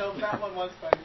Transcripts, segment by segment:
No, that one was funny.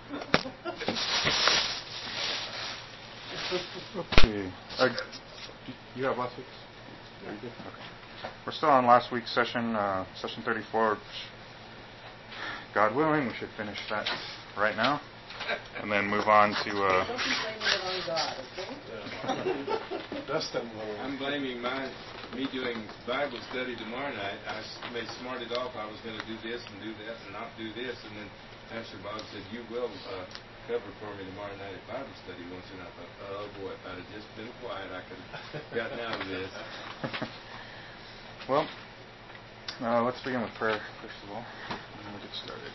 Okay. You have last week's? Yeah. Okay. We're still on last week's session, session 34. God willing, we should finish that right now. And then move on to... Don't be blaming it on God, okay? Dustin will... I'm blaming me doing Bible study tomorrow night. I may smart it off. I was going to do this and do that and not do this. And then Pastor Bob said, you will cover for me tomorrow night at Bible study once. And I thought, oh boy, if I'd have just been quiet, I could have gotten out of this. Well, let's begin with prayer, first of all, and then we'll get started.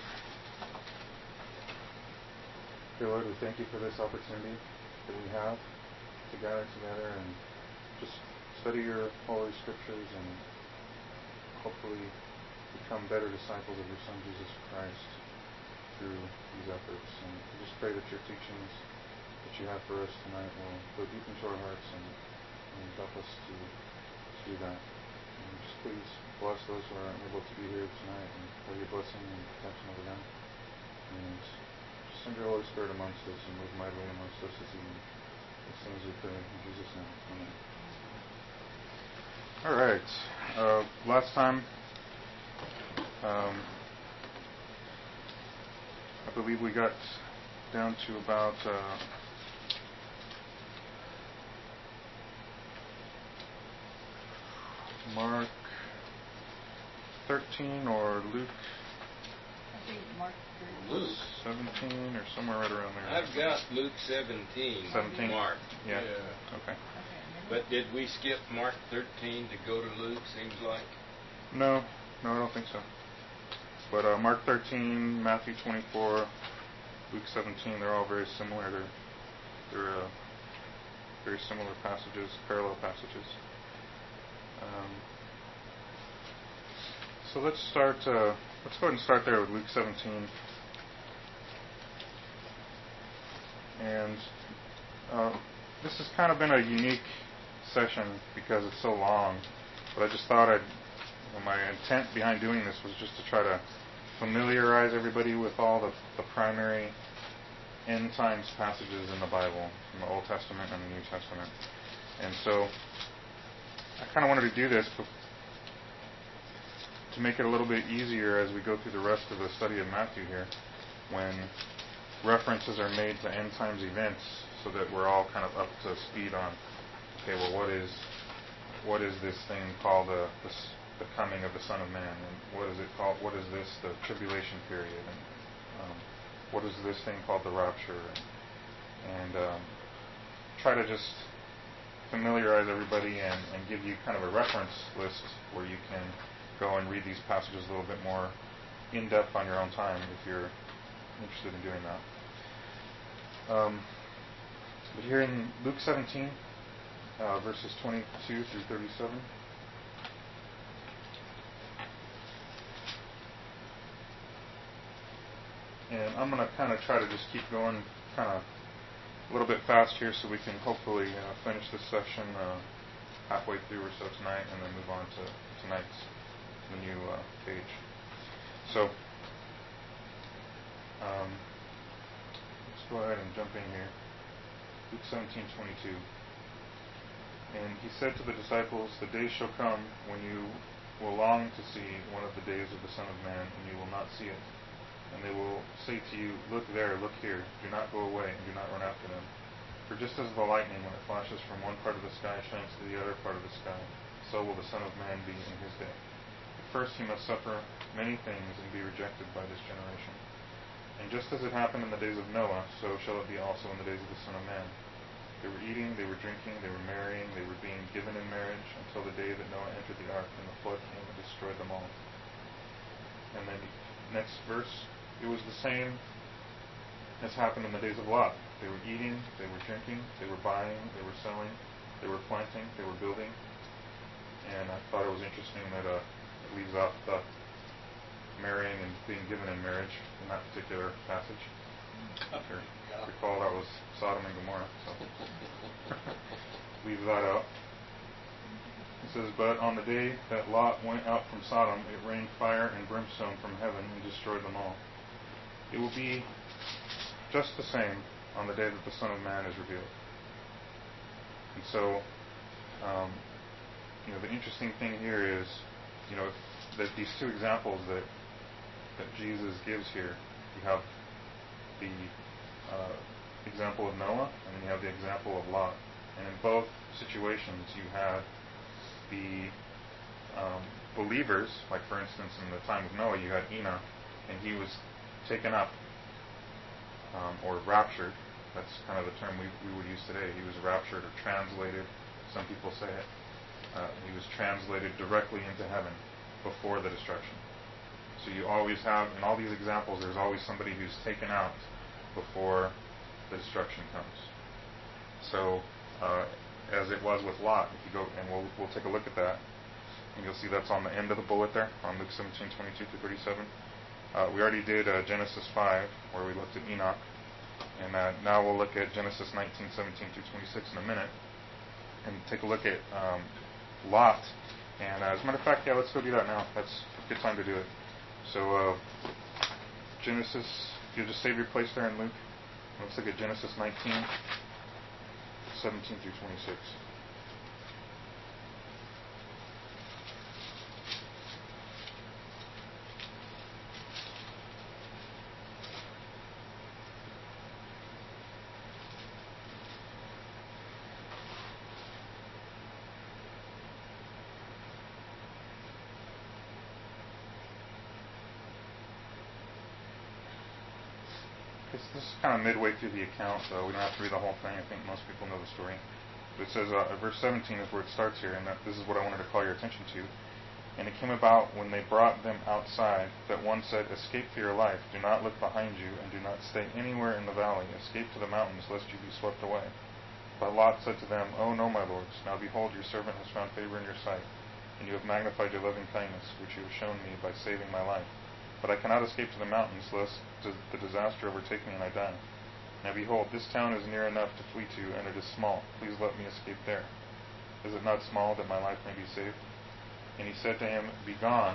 Dear Lord, we thank you for this opportunity that we have to gather together and just study your holy scriptures and hopefully become better disciples of your Son, Jesus Christ, through these efforts. And we just pray that your teachings that you have for us tonight will go deep into our hearts and help us to do that. And just please bless those who are unable to be here tonight and pray your blessing and protection over them. And just send your Holy Spirit amongst us and move mightily amongst us this evening. As soon as we pray in Jesus' name. Amen. All right. Last time, I believe we got down to about Mark 13 or Luke. I think Mark 13. 17 or somewhere right around there. I've got Luke 17. 17? Marked. Yeah. Okay. But did we skip Mark 13 to go to Luke, seems like? No, I don't think so. But Mark 13, Matthew 24, Luke 17, they're all very similar. They're very similar passages, parallel passages. So let's start. Let's go ahead and start there with Luke 17. And this has kind of been a unique session because it's so long. But I just thought my intent behind doing this was just to try to familiarize everybody with all the primary end times passages in the Bible, from the Old Testament and the New Testament. And so I kind of wanted to do this to make it a little bit easier as we go through the rest of the study of Matthew here, when references are made to end times events, so that we're all kind of up to speed on, okay, well, what is this thing called the coming of the Son of Man, and what is it called? What is this, the tribulation period, and what is this thing called the rapture, and try to just familiarize everybody and give you kind of a reference list where you can go and read these passages a little bit more in depth on your own time if you're interested in doing that. But here in Luke 17, verses 22 through 37. And I'm going to kind of try to just keep going kind of a little bit fast here so we can hopefully finish this session halfway through or so tonight, and then move on to tonight's the new page. So let's go ahead and jump in here. Luke 17:22. And he said to the disciples, "The days shall come when you will long to see one of the days of the Son of Man, and you will not see it. And they will say to you, 'Look there, look here. Do not go away, and do not run after them. For just as the lightning, when it flashes from one part of the sky, shines to the other part of the sky, so will the Son of Man be in his day. But first he must suffer many things and be rejected by this generation. And just as it happened in the days of Noah, so shall it be also in the days of the Son of Man. They were eating, they were drinking, they were marrying, they were being given in marriage, until the day that Noah entered the ark, and the flood came and destroyed them all.'" And then next verse, "It was the same as happened in the days of Lot. They were eating, they were drinking, they were buying, they were selling, they were planting, they were building." And I thought it was interesting that it leaves out the marrying and being given in marriage in that particular passage. Recall that was Sodom and Gomorrah, so leaves that out. It says, "But on the day that Lot went out from Sodom, it rained fire and brimstone from heaven and destroyed them all." it will be just the same on the day that the Son of Man is revealed. And so, the interesting thing here is, that these two examples that Jesus gives here, you have the example of Noah, and then you have the example of Lot. And in both situations, you had the believers, like for instance in the time of Noah, you had Enoch, and he was taken up, or raptured. That's kind of the term we would use today. He was raptured or translated, some people say it. He was translated directly into heaven before the destruction. So you always have, in all these examples, there's always somebody who's taken out before the destruction comes. So, as it was with Lot, if you go, and we'll take a look at that, and you'll see that's on the end of the bullet there, on Luke 17:22-37. We already did Genesis 5, where we looked at Enoch, and now we'll look at Genesis 19:17-26 in a minute, and take a look at Lot. And as a matter of fact, let's go do that now. That's a good time to do it. So, Genesis, you'll just save your place there in Luke. Let's look at Genesis 19:17-26. This is kind of midway through the account, so we don't have to read the whole thing. I think most people know the story. But it says, verse 17 is where it starts here, and this is what I wanted to call your attention to. And it came about when they brought them outside that one said, "Escape for your life. Do not look behind you, and do not stay anywhere in the valley. Escape to the mountains, lest you be swept away." But Lot said to them, "Oh no, my lords. Now behold, your servant has found favor in your sight, and you have magnified your loving kindness, which you have shown me by saving my life. But I cannot escape to the mountains, lest the disaster overtake me and I die. Now behold, this town is near enough to flee to, and it is small. Please let me escape there. Is it not small that my life may be saved?" And he said to him, "Begone.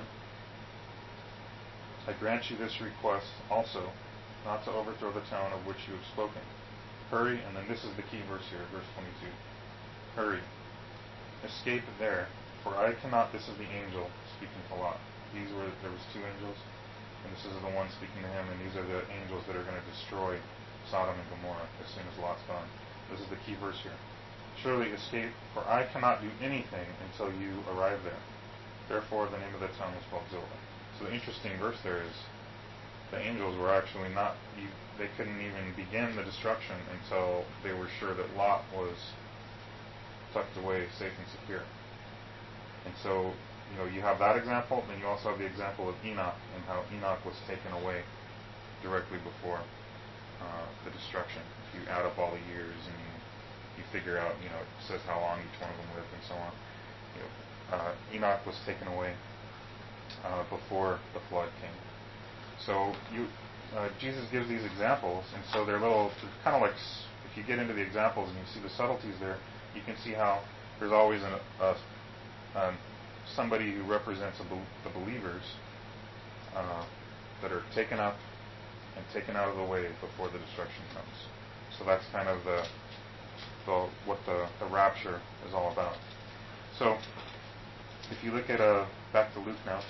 I grant you this request also, not to overthrow the town of which you have spoken. Hurry," and then this is the key verse here, verse 22. "Hurry, escape there, for I cannot," this is the angel speaking to Lot. There was two angels, and this is the one speaking to him, and these are the angels that are going to destroy Sodom and Gomorrah as soon as Lot's gone. This is the key verse here. "Surely escape, for I cannot do anything until you arrive there." Therefore the name of the town was called Zoar. So the interesting verse there is, the angels were actually they couldn't even begin the destruction until they were sure that Lot was tucked away safe and secure. And so, you have that example, then you also have the example of Enoch, and how Enoch was taken away directly before the destruction. If you add up all the years and you figure out, it says how long each one of them lived and so on. Enoch was taken away before the flood came. So Jesus gives these examples, and so they're kind of like, if you get into the examples and you see the subtleties there, you can see how there's always somebody who represents the believers that are taken up and taken out of the way before the destruction comes. So that's kind of what the rapture is all about. So if you look at back to Luke now.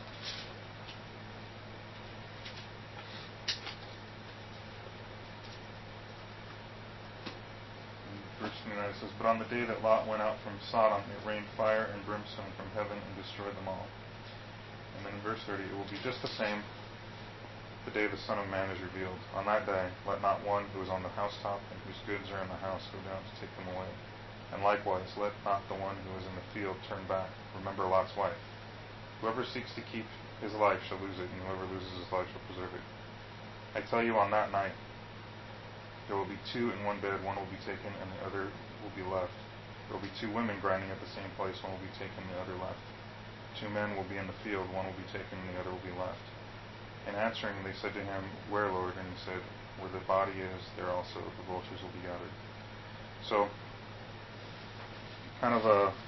Verse 29, it says, "But on the day that Lot went out from Sodom, it rained fire and brimstone from heaven and destroyed them all." And then in verse 30, "It will be just the same the day the Son of Man is revealed. On that day, let not one who is on the housetop and whose goods are in the house go down to take them away. And likewise, let not the one who is in the field turn back. Remember Lot's wife. Whoever seeks to keep his life shall lose it, and whoever loses his life shall preserve it. I tell you, on that night, there will be two in one bed, one will be taken and the other will be left. There will be two women grinding at the same place, one will be taken, the other left. Two men will be in the field, one will be taken and the other will be left." And answering, they said to him, "Where, Lord?" And he said, "Where the body is, there also the vultures will be gathered." So, kind of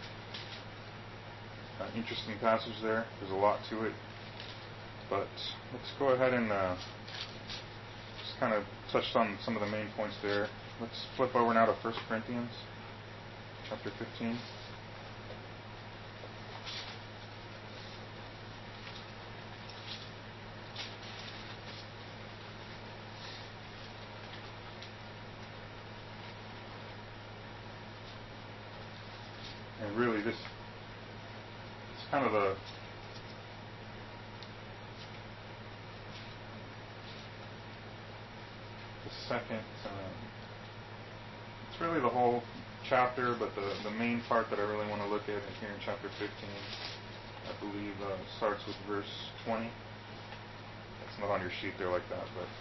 an interesting passage there. There's a lot to it. But let's go ahead and just kind of touched on some of the main points there. Let's flip over now to 1 Corinthians chapter 15. And really, this is kind of the second. It's really the whole chapter, but the main part that I really want to look at here in chapter 15, I believe, starts with verse 20. It's not on your sheet there like that, but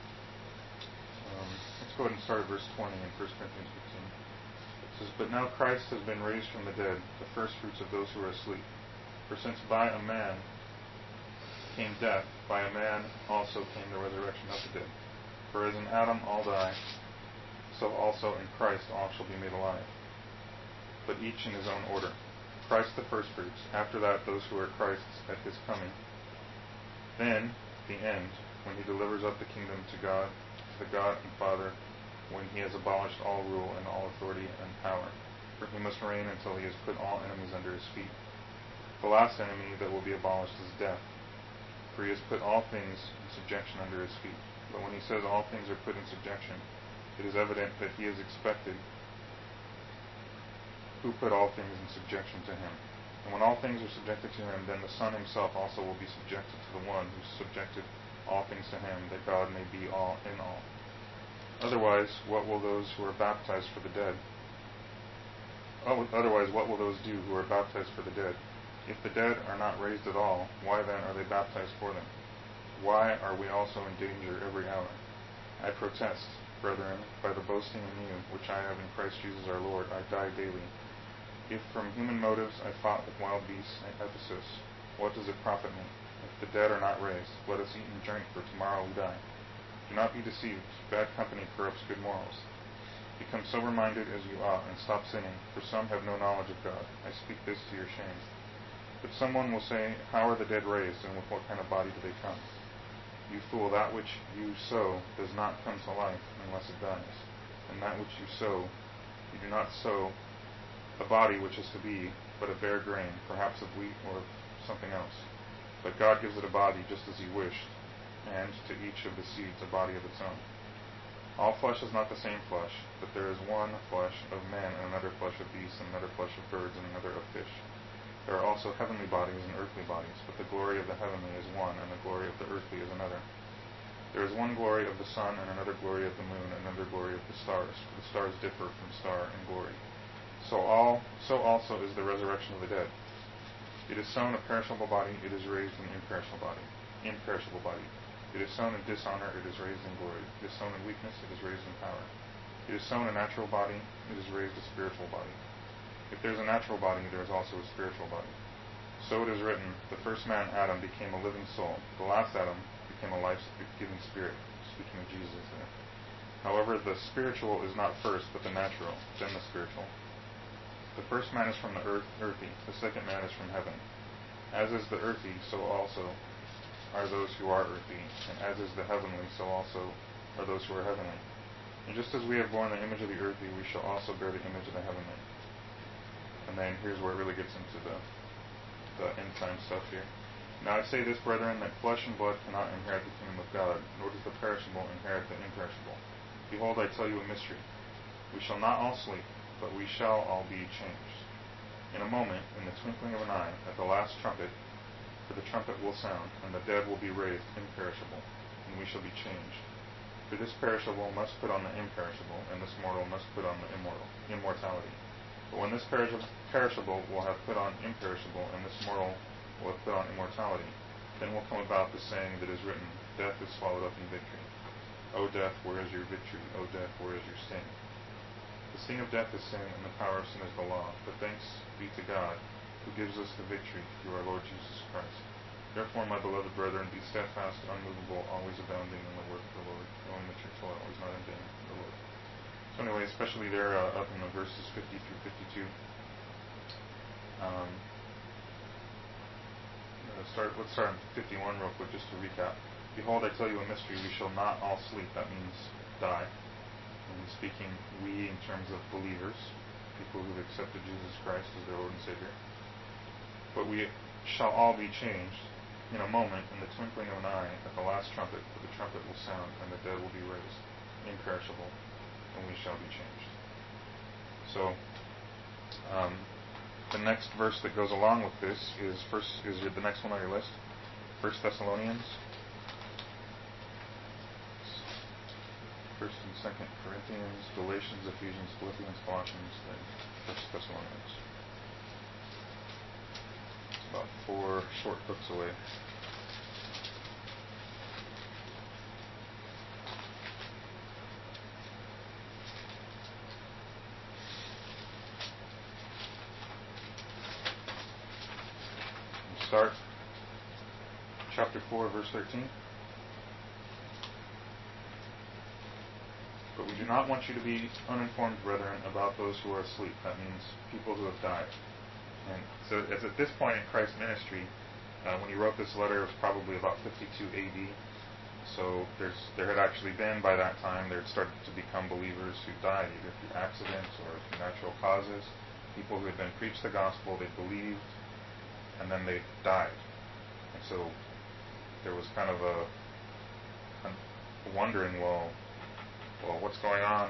let's go ahead and start at verse 20 in 1 Corinthians 15. It says, "But now Christ has been raised from the dead, the firstfruits of those who are asleep. For since by a man came death, by a man also came the resurrection of the dead. For as in Adam all die, so also in Christ all shall be made alive. But each in his own order. Christ the firstfruits, after that those who are Christ's at his coming. Then the end, when he delivers up the kingdom to God, to the God and Father, when he has abolished all rule and all authority and power. For he must reign until he has put all enemies under his feet. The last enemy that will be abolished is death. For he has put all things in subjection under his feet. But when he says all things are put in subjection, it is evident that he is expected who put all things in subjection to him. And when all things are subjected to him, then the Son himself also will be subjected to the one who subjected all things to him, that God may be all in all. Otherwise, what will those who are baptized for the dead? Otherwise, what will those do who are baptized for the dead? If the dead are not raised at all, why then are they baptized for them? Why are we also in danger every hour? I protest, brethren, by the boasting in you, which I have in Christ Jesus our Lord, I die daily. If from human motives I fought with wild beasts at Ephesus, what does it profit me? If the dead are not raised, let us eat and drink, for tomorrow we die. Do not be deceived. Bad company corrupts good morals. Become sober-minded as you ought, and stop sinning, for some have no knowledge of God. I speak this to your shame. But someone will say, how are the dead raised, and with what kind of body do they come? You fool, that which you sow does not come to life unless it dies. And that which you sow, you do not sow a body which is to be, but a bare grain, perhaps of wheat or of something else. But God gives it a body just as he wished, and to each of the seeds a body of its own. All flesh is not the same flesh, but there is one flesh of man, and another flesh of beasts, and another flesh of birds, and another of fish. There are also heavenly bodies and earthly bodies, but the glory of the heavenly is one, and the glory of the earthly is another. There is one glory of the sun, and another glory of the moon, and another glory of the stars, for the stars differ from star in glory. So also is the resurrection of the dead. It is sown a perishable body, it is raised an imperishable body. It is sown in dishonor, it is raised in glory. It is sown in weakness, it is raised in power. It is sown a natural body, it is raised a spiritual body. If there is a natural body, there is also a spiritual body. So it is written, the first man, Adam, became a living soul. The last Adam became a life-giving spirit. Speaking of Jesus there. However, the spiritual is not first, but the natural, then the spiritual. The first man is from the earthy. The second man is from heaven. As is the earthy, so also are those who are earthy. And as is the heavenly, so also are those who are heavenly. And just as we have borne the image of the earthy, we shall also bear the image of the heavenly. And then here's where it really gets into the end time stuff here. Now I say this, brethren, that flesh and blood cannot inherit the kingdom of God, nor does the perishable inherit the imperishable. Behold, I tell you a mystery. We shall not all sleep, but we shall all be changed. In a moment, in the twinkling of an eye, at the last trumpet, for the trumpet will sound, and the dead will be raised imperishable, and we shall be changed. For this perishable must put on the imperishable, and this mortal must put on the immortality. But when this perishable will have put on imperishable, and this mortal will have put on immortality, then will come about the saying that is written, death is swallowed up in victory. O death, where is your victory? O death, where is your sting? The sting of death is sin, and the power of sin is the law. But thanks be to God, who gives us the victory through our Lord Jesus Christ. Therefore, my beloved brethren, be steadfast, unmovable, always abounding in the work of the Lord, knowing that your toil is not in vain in the Lord. So anyway, especially there up in the verses 50 through 52. Let's start in 51 real quick, just to recap. Behold, I tell you a mystery, we shall not all sleep. That means die. And he's speaking we in terms of believers, people who've accepted Jesus Christ as their Lord and Savior. But we shall all be changed in a moment, in the twinkling of an eye, at the last trumpet, for the trumpet will sound, and the dead will be raised, imperishable, and we shall be changed. So, the next verse that goes along with this is the next one on your list, 1 Thessalonians. 1 and 2 Corinthians, Galatians, Ephesians, Philippians, Colossians, then 1 Thessalonians. It's about 4 short books away. We'll start chapter 4, verse 13. But we do not want you to be uninformed, brethren, about those who are asleep. That means people who have died. And so as at this point in Christ's ministry, when he wrote this letter, it was probably about 52 AD. So there had actually been, by that time, there had started to become believers who died, either through accidents or through natural causes. People who had been preached the gospel, they believed, and then they died. And so there was kind of a wondering, well, what's going on?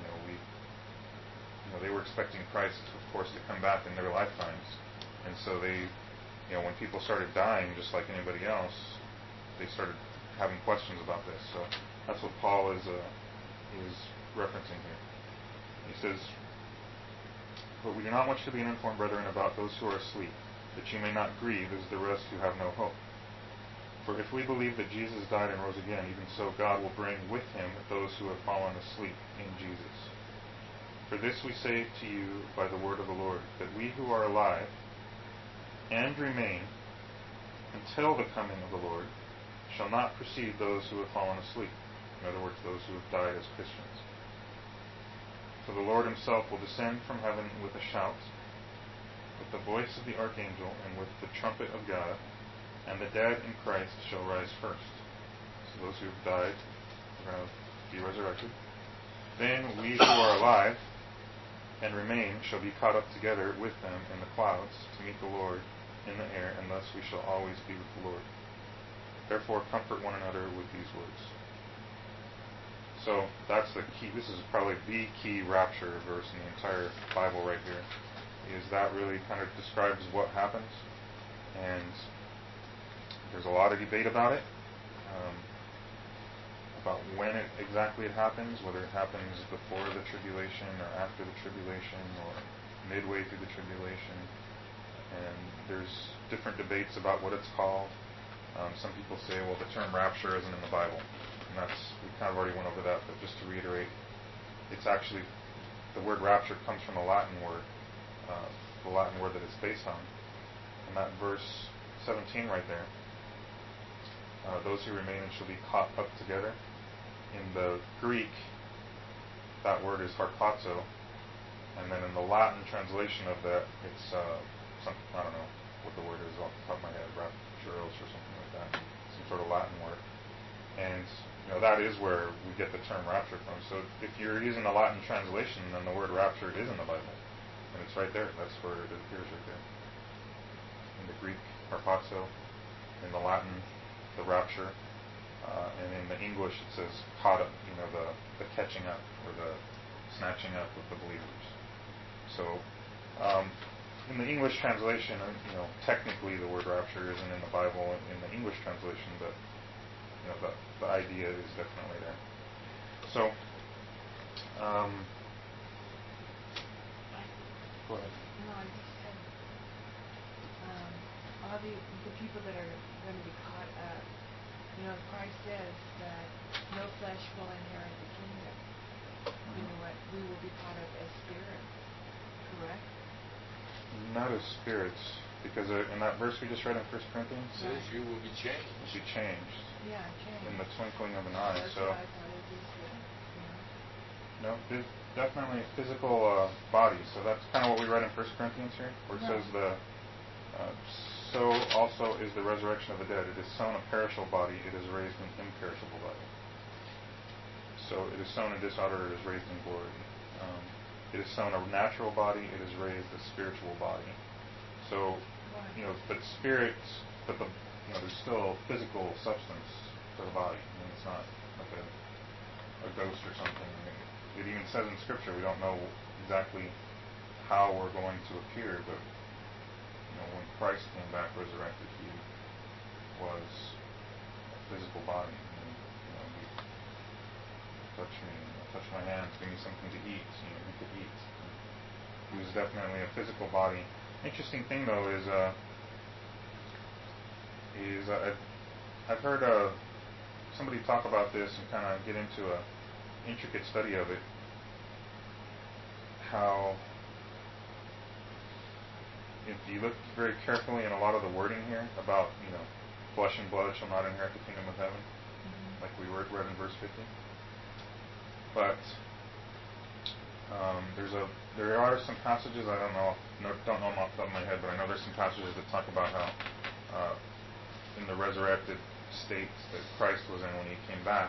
They were expecting Christ, of course, to come back in their lifetimes, and so they, when people started dying, just like anybody else, they started having questions about this. So that's what Paul is referencing here. He says, "But we do not want you to be uninformed, brethren, about those who are asleep, that you may not grieve as the rest who have no hope. For if we believe that Jesus died and rose again, even so God will bring with him those who have fallen asleep in Jesus. For this we say to you by the word of the Lord, that we who are alive and remain until the coming of the Lord shall not precede those who have fallen asleep." In other words, those who have died as Christians. "For the Lord himself will descend from heaven with a shout, with the voice of the archangel, and with the trumpet of God, and the dead in Christ shall rise first." So those who have died are going to be resurrected. "Then we who are alive and remain shall be caught up together with them in the clouds to meet the Lord in the air, and thus we shall always be with the Lord. Therefore comfort one another with these words." So that's the key. This is probably the key rapture verse in the entire Bible right here. Is that really kind of describes what happens, and there's a lot of debate about it, about when exactly it happens, whether it happens before the tribulation or after the tribulation or midway through the tribulation. And there's different debates about what it's called. Some people say, well, the term rapture isn't in the Bible. And we kind of already went over that, but just to reiterate, it's actually, the word rapture comes from a Latin word, that it's based on. And that verse 17 right there, those who remain shall be caught up together. In the Greek, that word is harpazo, and then in the Latin translation of that, it's I don't know what the word is off the top of my head, rapturos or something like that, some sort of Latin word. And that is where we get the term rapture from. So if you're using the Latin translation, then the word rapture is in the Bible, and it's right there. That's where it appears right there. In the Greek, harpazo. In the Latin, the rapture. And in the English, it says caught up, the catching up or the snatching up with the believers. So, in the English translation, technically the word rapture isn't in the Bible in the English translation, but the idea is definitely there. So, go ahead. No, I just said, all the people that are going to be caught up, Christ says that no flesh will inherit the kingdom. You know what? We will be caught up as spirits, correct? Not as spirits, because in that verse we just read in 1 Corinthians, it says you will be changed. You'll be changed. Yeah, changed. In the twinkling of an eye. That's So, what I thought it was. no, there's definitely a physical body. So that's kind of what we read in 1 Corinthians here, where it says the so also is the resurrection of the dead. It is sown a perishable body, it is raised an imperishable body. So it is sown in dishonor, it is raised in glory. It is sown a natural body, it is raised a spiritual body. So, but spirits, there's still physical substance to the body. I mean, it's not like a ghost or something. I mean, it even says in Scripture we don't know exactly how we're going to appear, but when Christ came back resurrected, he was a physical body. And, he touched me, touched my hands, give me something to eat. He could eat. He was definitely a physical body. Interesting thing though is I've heard somebody talk about this and kind of get into a intricate study of it. How if you look very carefully in a lot of the wording here about flesh and blood shall not inherit the kingdom of heaven, like we read in verse 50. But there are some passages, I don't know them off the top of my head, but I know there's some passages that talk about how in the resurrected state that Christ was in when he came back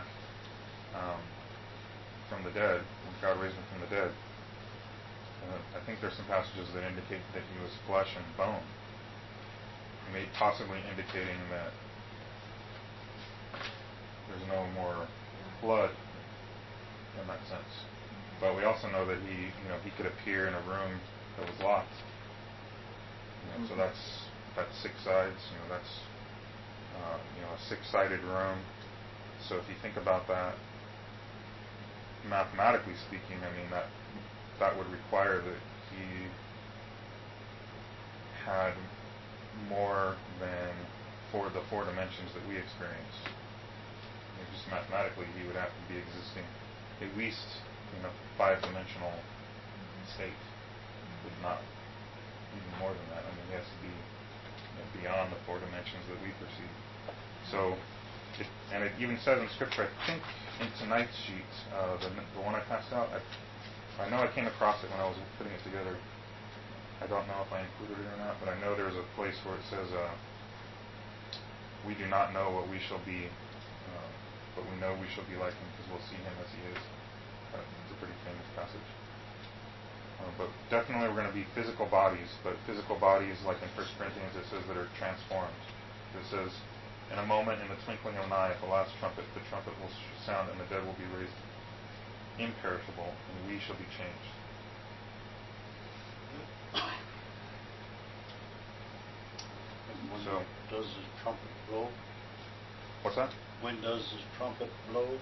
from the dead, when God raised him from the dead, I think there's some passages that indicate that he was flesh and bone, possibly indicating that there's no more blood in that sense. But we also know that he could appear in a room that was locked. So that's 6 sides. That's a 6-sided room. So if you think about that, mathematically speaking, I mean that would require that he had more than the 4 dimensions that we experience. Just mathematically, he would have to be existing at least 5-dimensional state, if not even more than that. I mean, he has to be beyond the 4 dimensions that we perceive. So, it even says in Scripture, I think in tonight's sheet, the one I passed out, I know I came across it when I was putting it together. I don't know if I included it or not, but I know there's a place where it says, we do not know what we shall be, but we know we shall be like him because we'll see him as he is. It's a pretty famous passage. But definitely we're going to be physical bodies, but physical bodies, like in 1 Corinthians, it says that are transformed. It says, in a moment, in the twinkling of an eye, at the last trumpet, the trumpet will sound and the dead will be raised imperishable, and we shall be changed. And when So, does his trumpet blow? What's that? When does his trumpet blow?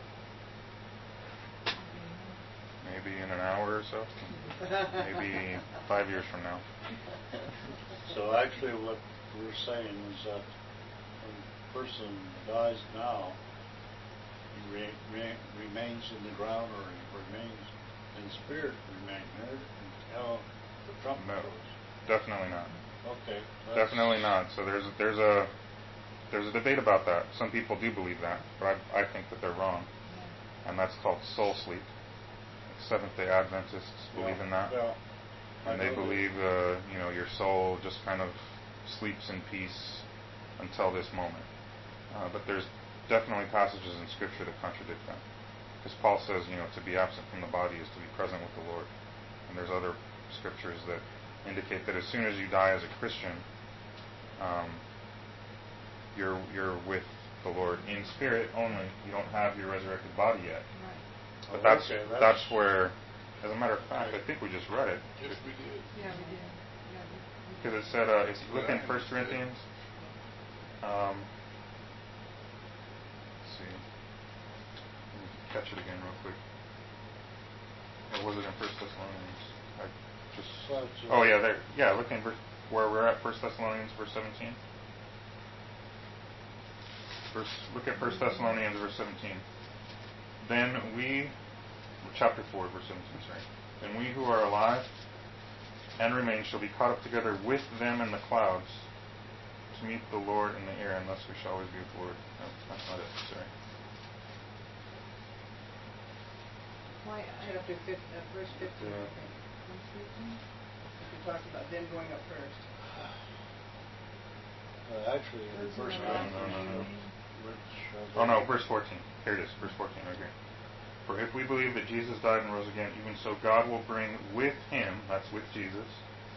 Maybe in an hour or so. Maybe 5 years from now. So actually what we're saying is that when a person dies now, he remains in the ground, or he remains in spirit, until the trumpet No, goes. definitely not. Okay. Definitely not. So there's a debate about that. Some people do believe that, but I think that they're wrong, and that's called soul sleep. Seventh-day Adventists believe in that, and they believe your soul just kind of sleeps in peace until this moment. But there's definitely passages in Scripture that contradict that, because Paul says to be absent from the body is to be present with the Lord, and there's other scriptures that indicate that as soon as you die as a Christian, you're with the Lord in spirit only. You don't have your resurrected body yet. Right. But that's where, as a matter of fact, I think we just read it. Yes, we did. Yeah, we did. Because it said, if you look in 1 Corinthians, let's see, let me catch it again real quick. Or was it in 1 Thessalonians? Oh yeah, there. Yeah, look in where we're at, 1 Thessalonians, verse 17. Look at 1 Thessalonians, verse 17. Then we, chapter 4, verse 17, sorry. Then we who are alive and remain shall be caught up together with them in the clouds to meet the Lord in the air, and thus we shall always be with the Lord. No, that's not it, sorry. Chapter 15, verse 15, I think. If you're talking about them going up first. Actually, Those the first who No, are one, no, no, no. which... Oh no, verse 14. Here it is, verse 14 right here. For if we believe that Jesus died and rose again, even so God will bring with him, that's with Jesus,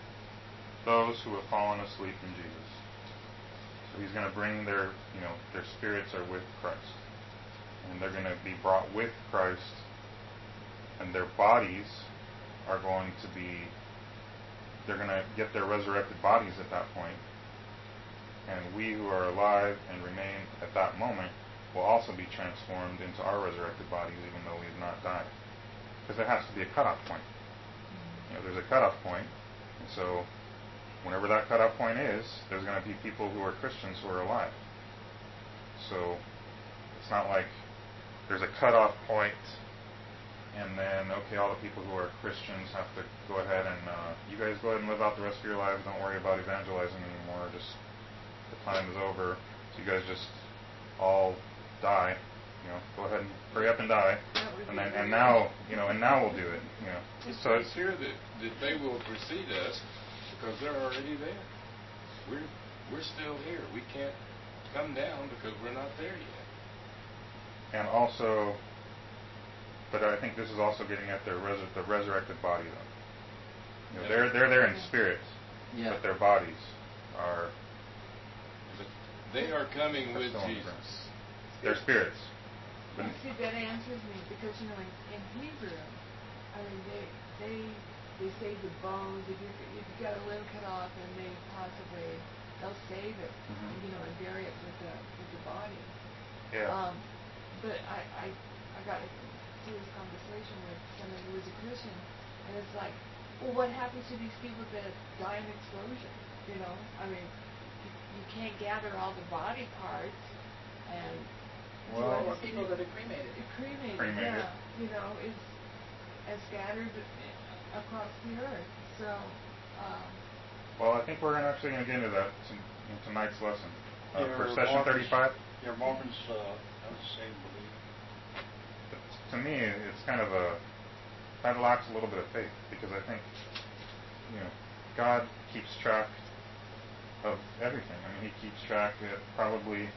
those who have fallen asleep in Jesus. So he's going to bring their spirits are with Christ. And they're going to be brought with Christ, and their bodies are going to be, they're going to get their resurrected bodies at that point. And we who are alive and remain at that moment will also be transformed into our resurrected bodies, even though we have not died. Because there has to be a cutoff point. There's a cutoff point, and so whenever that cutoff point is, there's going to be people who are Christians who are alive. So it's not like there's a cutoff point, and then, okay, all the people who are Christians have to go ahead and, you guys go ahead and live out the rest of your lives, don't worry about evangelizing anymore, just the time is over, so you guys just all die, go ahead and hurry up and die, and now we'll do it, It So says here that they will precede us because they're already there. We're still here. We can't come down because we're not there yet. and also, but I think this is also getting at the resurrected body, though. They're there in spirit, Yeah. but their bodies are. They are coming with Still in Jesus. Their spirits. Well, see, that answers me because in Hebrew, I mean they say the bones. If you got a limb cut off and they pass away, they'll save it, Mhm. and bury it with the body. Yeah. But I got into this conversation with someone who was a Christian, and it's like, well, what happens to these people that die in explosion? I mean, you can't gather all the body parts and. Well, Or people that are cremated. Cremated. Yeah, is scattered across the earth. So, Well, I think we're actually going to get into that in tonight's lesson. For Your session Mormons- 35. Your Mormons have the same belief. But to me, it's kind of that lacks a little bit of faith, because I think, God keeps track of everything. I mean, He keeps track at probably,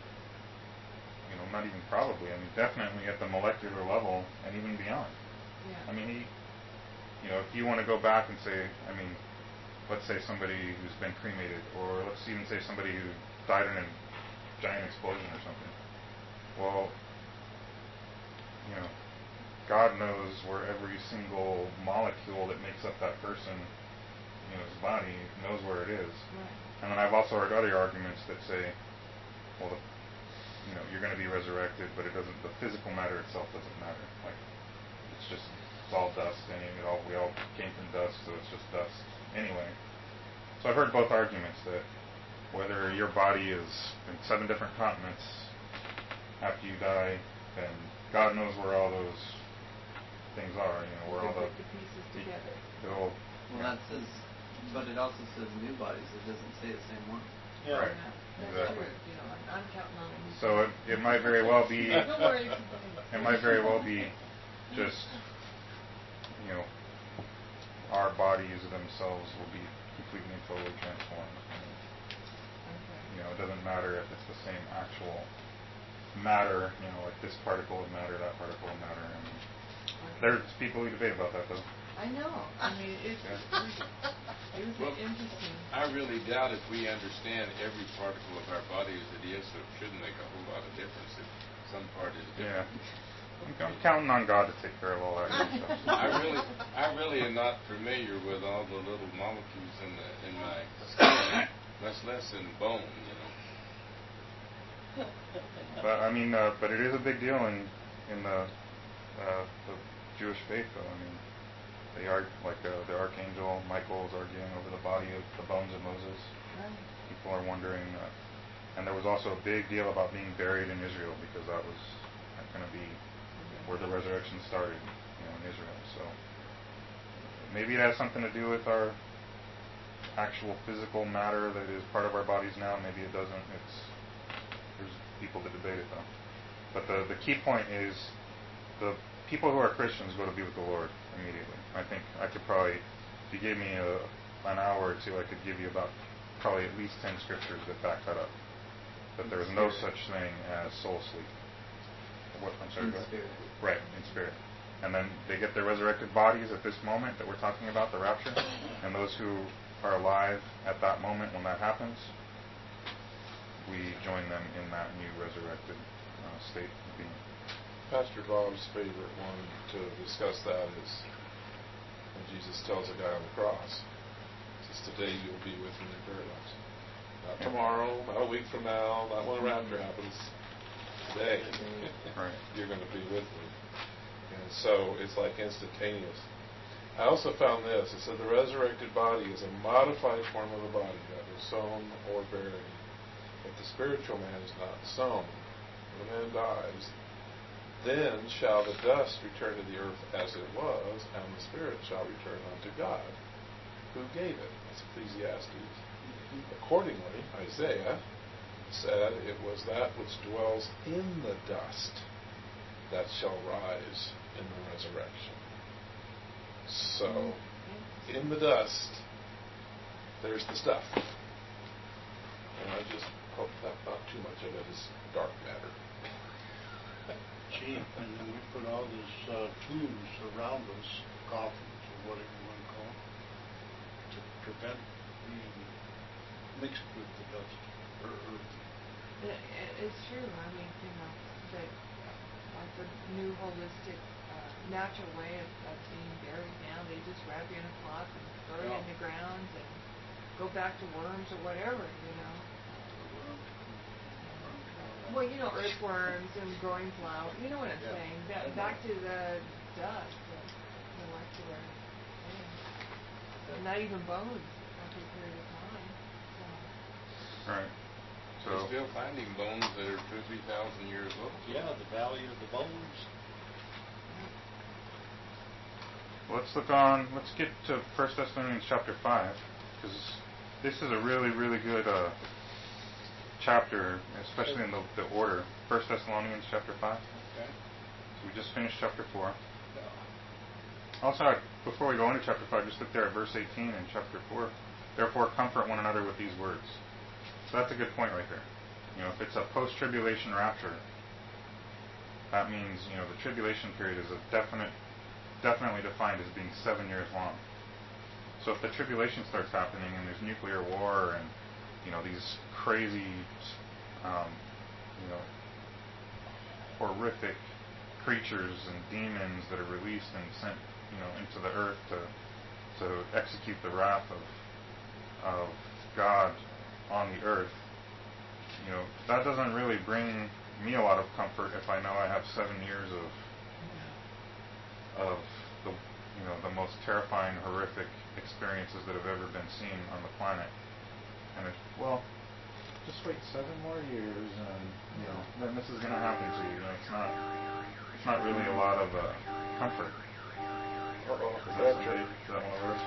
not even probably, I mean, definitely at the molecular level and even beyond. yeah. I mean, if you want to go back and say, I mean, let's say somebody who's been cremated, or let's even say somebody who died in a giant explosion or something. Well, God knows where every single molecule that makes up that person, his body, knows where it is. Right. And then I've also heard other arguments that say, well, you're going to be resurrected, but the physical matter itself doesn't matter. Like, it's all dust, and we all came from dust, so it's just dust anyway. So I've heard both arguments that whether your body is in 7 different continents after you die, then God knows where all those things are. Where all Put the pieces together. It'll, Well, that says, but it also says new bodies. It doesn't say the same one. Yeah. Right. That's Exactly. true. I'm counting on it. So it might very well be. Don't worry. It might very well be just, our bodies themselves will be completely and totally transformed. Okay. It doesn't matter if it's the same actual matter, like this particle of matter, that particle of matter. I mean, there's people who debate about that, though. I know. I mean, it was Well, interesting. I really doubt if we understand every particle of our body as it is, so it shouldn't make a whole lot of difference if some part is Yeah. different. I'm counting on God to take care of all that kind of stuff. I really am not familiar with all the little molecules in my skin, much less in bone, But I mean, but it is a big deal in the Jewish faith, though. I mean, they are like the archangel Michael is arguing over the body of the bones of Moses. Right. People are wondering, and there was also a big deal about being buried in Israel, because that was going to be where the resurrection started, in Israel. So maybe it has something to do with our actual physical matter that is part of our bodies now. Maybe it doesn't. There's people that debate it, though. But the key point is the people who are Christians go to be with the Lord immediately. I think I could probably, if you gave me an hour or two, I could give you about probably at least 10 scriptures that back that up. that there is no such thing as soul sleep. What, I'm sorry, In go ahead. spirit. Right, in spirit. And then they get their resurrected bodies at this moment that we're talking about, the rapture. And those who are alive at that moment when that happens, we join them in that new resurrected state of being. Pastor Bob's favorite one to discuss that is when Jesus tells a guy on the cross, he says, today you'll be with me in paradise. Not tomorrow, not a week from now, not when the rapture happens. Today, Right. you're going to be with me. And so it's like instantaneous. I also found this. It said the resurrected body is a modified form of the body that was sown or buried. If the spiritual man is not sown, when a man dies, then shall the dust return to the earth as it was, and the spirit shall return unto God, who gave it. That's Ecclesiastes. Accordingly, Isaiah said it was that which dwells in the dust that shall rise in the resurrection. So, in the dust, there's the stuff. And I just hope that not too much of it is dark matter. See, and then we put all these tombs around us, coffins or whatever you want to call them, to prevent being mixed with the dust or earth. It's true. I mean, that like the new holistic, natural way of being buried now, they just wrap you in a cloth and throw you in the ground and go back to worms or whatever, Well, earthworms and growing flowers. You know what I'm saying? Back to the dust, the molecular thing. So not even bones after a period of time. Right. They're So, still finding bones that are 2,000-3,000 years old. Yeah, the valley of the bones. let's get to 1 Thessalonians chapter 5, because this is a really, really good chapter, especially in the order. 1 Thessalonians chapter 5. Okay. So we just finished chapter 4. Also, before we go into chapter 5, just look there at verse 18 in chapter 4. Therefore, comfort one another with these words. So that's a good point right there. If it's a post-tribulation rapture, that means, the tribulation period is definitely defined as being 7 years long. So if the tribulation starts happening and there's nuclear war and, these crazy, horrific creatures and demons that are released and sent, into the earth to execute the wrath of God on the earth, that doesn't really bring me a lot of comfort if I know I have 7 years of the most terrifying, horrific experiences that have ever been seen on the planet. And just wait 7 more years, and then this is going to happen to you. It's not really a lot of comfort. Is that one of those?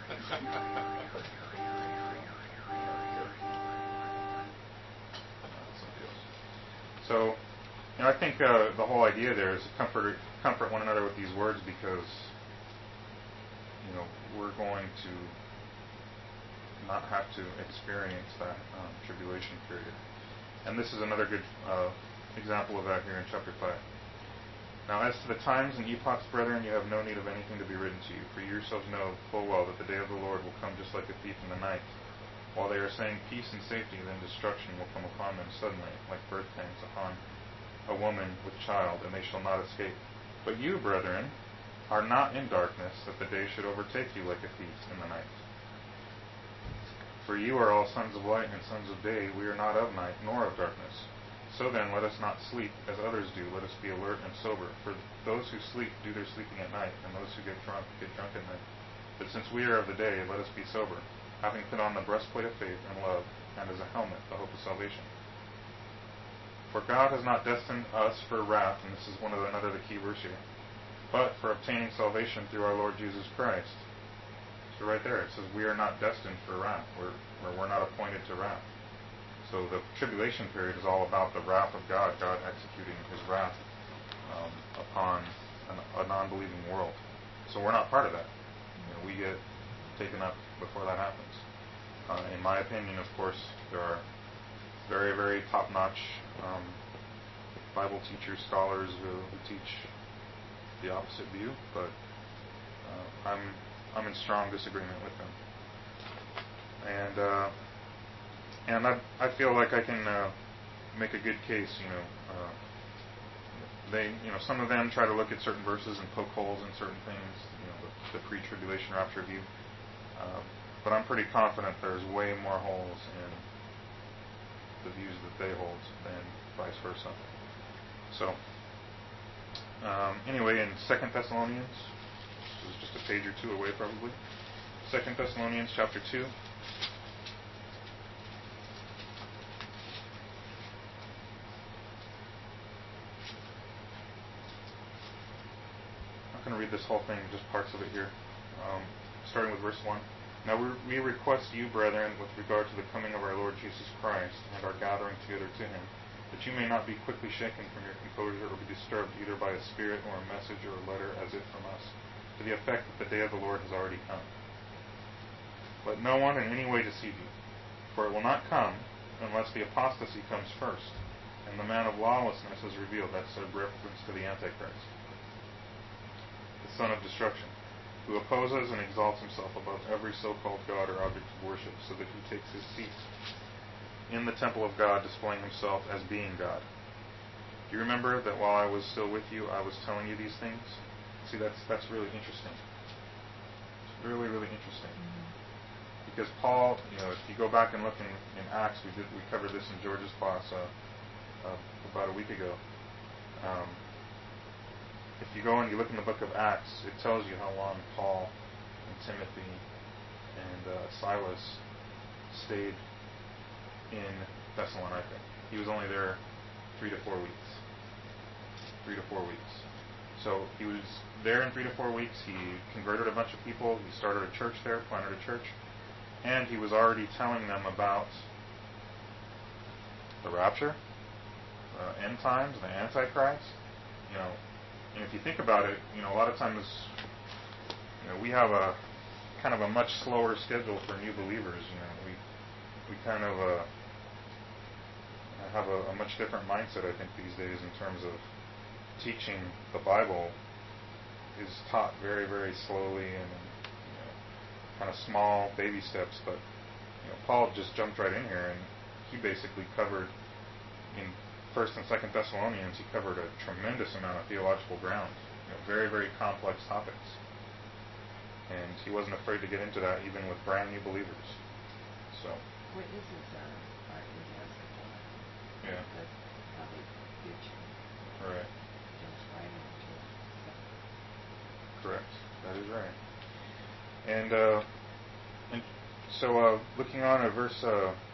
So, I think the whole idea there is comfort one another with these words, because we're going to not have to experience that tribulation period. And this is another good example of that here in chapter 5. Now, as to the times and epochs, brethren, you have no need of anything to be written to you, for you yourselves know full well that the day of the Lord will come just like a thief in the night. While they are saying peace and safety, then destruction will come upon them suddenly, like birth pangs upon a woman with child, and they shall not escape. But you, brethren, are not in darkness, that the day should overtake you like a thief in the night. For you are all sons of light and sons of day. We are not of night, nor of darkness. So then, let us not sleep as others do. Let us be alert and sober. For those who sleep do their sleeping at night, and those who get drunk at night. But since we are of the day, let us be sober, having put on the breastplate of faith and love, and as a helmet the hope of salvation. For God has not destined us for wrath, and this is another of the key verse here, but for obtaining salvation through our Lord Jesus Christ. So right there, it says we are not destined for wrath. We're not appointed to wrath. So the tribulation period is all about the wrath of God, God executing His wrath upon a non-believing world. So we're not part of that. We get taken up before that happens. In my opinion, of course, there very, very top-notch Bible teachers, scholars who teach the opposite view, but I'm in strong disagreement with them. And I feel like I can make a good case. Some of them try to look at certain verses and poke holes in certain things. The pre-tribulation rapture view. But I'm pretty confident there's way more holes in the views that they hold than vice versa. So, anyway, in 2 Thessalonians, this is just a page or two away probably. 2 Thessalonians chapter 2. I'm going to read this whole thing, just parts of it here, starting with verse 1. Now we request you, brethren, with regard to the coming of our Lord Jesus Christ and our gathering together to him, that you may not be quickly shaken from your composure or be disturbed either by a spirit or a message or a letter as if from us, to the effect that the day of the Lord has already come. Let no one in any way deceive you, for it will not come unless the apostasy comes first, and the man of lawlessness is revealed. That's a reference to the Antichrist, the son of destruction, who opposes and exalts himself above every so-called God or object of worship, so that he takes his seat in the temple of God, displaying himself as being God. Do you remember that while I was still with you, I was telling you these things? See, that's really interesting. It's really, really interesting. Because Paul, if you go back and look in Acts, we covered this in George's class about a week ago. If you go and you look in the book of Acts, it tells you how long Paul and Timothy and Silas stayed in Thessalonica. He was only there 3 to 4 weeks. 3 to 4 weeks. So he was there in 3 to 4 weeks. He converted a bunch of people. He started a church there, planted a church. And he was already telling them about the rapture, end times, the Antichrist. And if you think about it, a lot of times, we have a kind of a much slower schedule for new believers. We kind of have a much different mindset, I think, these days in terms of teaching. The Bible is taught very, very slowly and kind of small baby steps. But Paul just jumped right in here, and he basically covered in 1st and 2nd Thessalonians, he covered a tremendous amount of theological ground, very, very complex topics. And he wasn't afraid to get into that even with brand new believers. So. Witnesses are inevitable. Yeah. That's probably future. Right. Jumps right into it. Correct. That is right. And so looking on at verse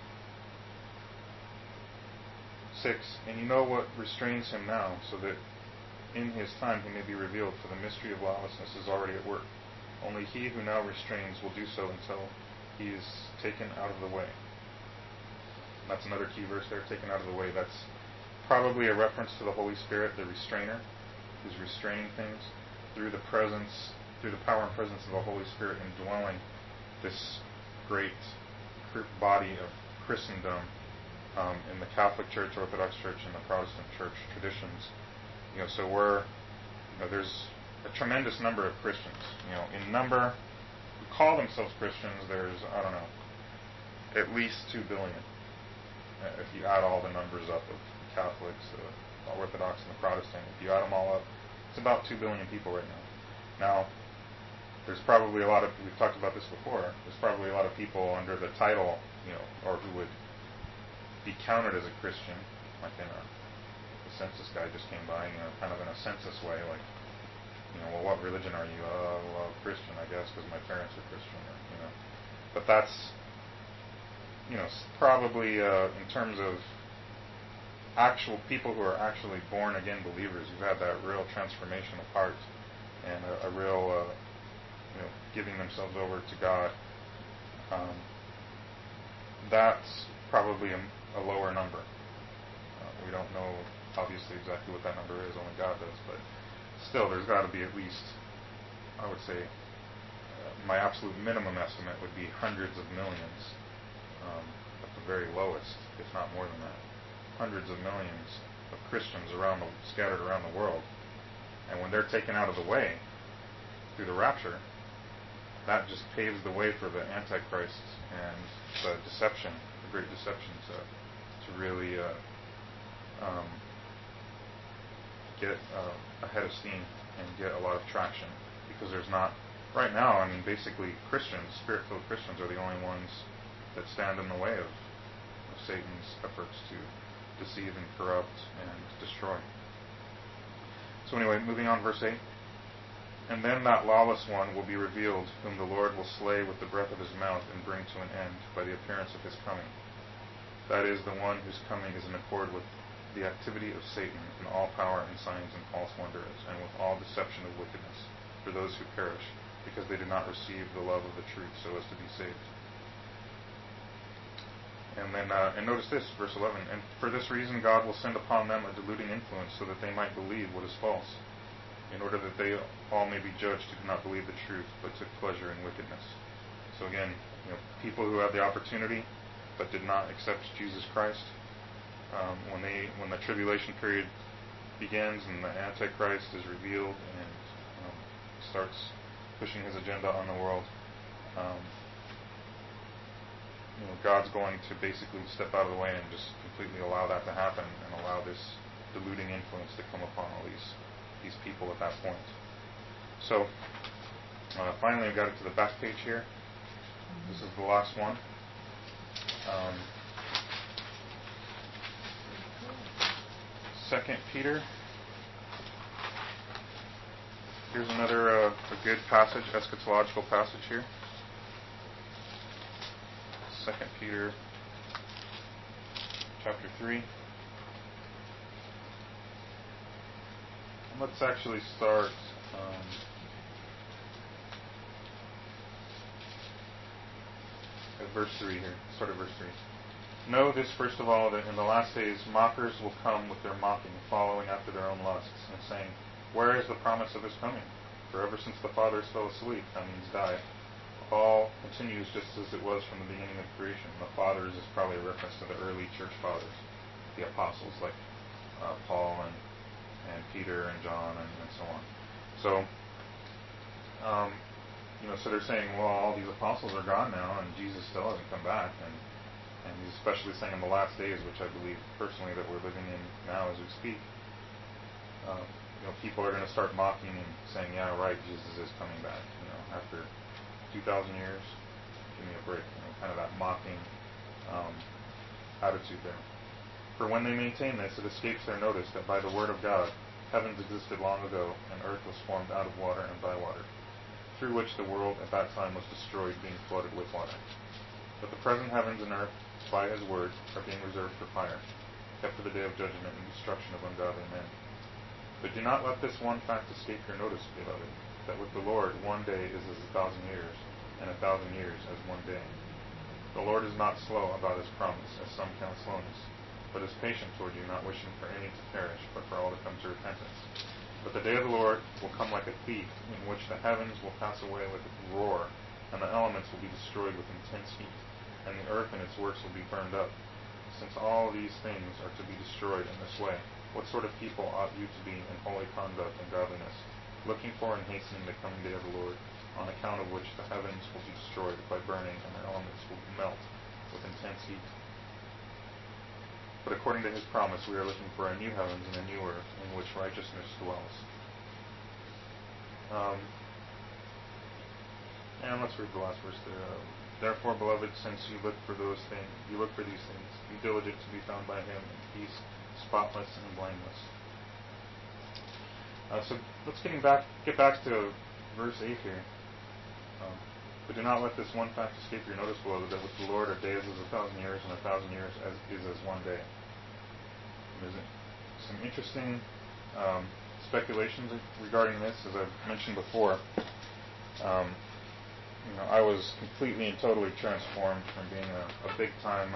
6, and you know what restrains him now, so that in his time he may be revealed, for the mystery of lawlessness is already at work. Only he who now restrains will do so until he is taken out of the way. That's another key verse there, taken out of the way. That's probably a reference to the Holy Spirit, the restrainer, who's restraining things through the power and presence of the Holy Spirit indwelling this great body of Christendom in the Catholic Church, Orthodox Church, and the Protestant Church traditions. So there's a tremendous number of Christians. In number, who call themselves Christians, there's, at least 2 billion. If you add all the numbers up of Catholics, the Orthodox, and the Protestant, if you add them all up, it's about 2 billion people right now. Now, there's probably a lot of, we've talked about this before, there's probably a lot of people under the title, or who would be counted as a Christian, like in the census guy just came by, kind of in a census way, like, well, what religion are you? Well, Christian, I guess, because my parents are Christian, But that's, probably in terms of actual people who are actually born again believers, who've had that real transformation of heart and a real, giving themselves over to God. That's probably a lower number. We don't know, obviously, exactly what that number is. Only God does. But still, there's got to be at least, I would say, my absolute minimum estimate would be hundreds of millions, at the very lowest, if not more than that. Hundreds of millions of Christians scattered around the world. And when they're taken out of the way through the rapture, that just paves the way for the Antichrist and the deception, the great deception, to really get ahead of steam and get a lot of traction. Because there's not, right now, I mean, basically Christians, Spirit-filled Christians, are the only ones that stand in the way of Satan's efforts to deceive and corrupt and destroy. So anyway, moving on, verse 8. And then that lawless one will be revealed, whom the Lord will slay with the breath of his mouth and bring to an end by the appearance of his coming. That is, the one whose coming is in accord with the activity of Satan in all power and signs and false wonders, and with all deception of wickedness, for those who perish, because they did not receive the love of the truth so as to be saved. And then, and notice this, verse 11, and for this reason God will send upon them a deluding influence, so that they might believe what is false, in order that they all may be judged who did not believe the truth, but took pleasure in wickedness. So again, people who had the opportunity, but did not accept Jesus Christ, when the tribulation period begins and the Antichrist is revealed and starts pushing his agenda on the world, God's going to basically step out of the way and just completely allow that to happen and allow this deluding influence to come upon all these people at that point. So, finally, I've got it to the back page here. This is the last one. 2 Peter. Here's another a good passage, eschatological passage here. 2 Peter chapter 3. And let's actually start at verse 3 here. Start at verse 3. Know this first of all, that in the last days mockers will come with their mocking, following after their own lusts, and saying, where is the promise of his coming? For ever since the fathers fell asleep, that means died, all continues just as it was from the beginning of creation. The fathers is probably a reference to the early church fathers, the apostles, like Paul and Peter and John and so on. So, so they're saying, well, all these apostles are gone now, and Jesus still hasn't come back, and he's especially saying in the last days, which I believe personally that we're living in now as we speak. People are going to start mocking and saying, yeah, right, Jesus is coming back. After 2,000 years, give me a break. Kind of that mocking attitude there. For when they maintain this, it escapes their notice that by the word of God, heavens existed long ago, and earth was formed out of water and by water, through which the world at that time was destroyed, being flooded with water. But the present heavens and earth, by his word, are being reserved for fire, kept for the day of judgment and destruction of ungodly men. But do not let this one fact escape your notice, beloved, that with the Lord 1 day is as 1,000 years, and 1,000 years as 1 day. The Lord is not slow about his promise, as some count slowness, but is patient toward you, not wishing for any to perish, but for all to come to repentance. But the day of the Lord will come like a thief, in which the heavens will pass away with a roar, and the elements will be destroyed with intense heat, and the earth and its works will be burned up. Since all these things are to be destroyed in this way, what sort of people ought you to be in holy conduct and godliness, looking for and hastening the coming day of the Lord, on account of which the heavens will be destroyed by burning, and the elements will melt with intense heat? But according to his promise, we are looking for a new heavens and a new earth, in which righteousness dwells. And let's read the last verse there. Therefore, beloved, since you look for these things, be diligent to be found by him in peace, spotless and blameless. So let's get back to verse 8 here. But do not let this one fact escape your notice, beloved, that with the Lord a day is as 1,000 years, and 1,000 years is as 1 day. There's some interesting speculations regarding this, as I've mentioned before. I was completely and totally transformed from being a big-time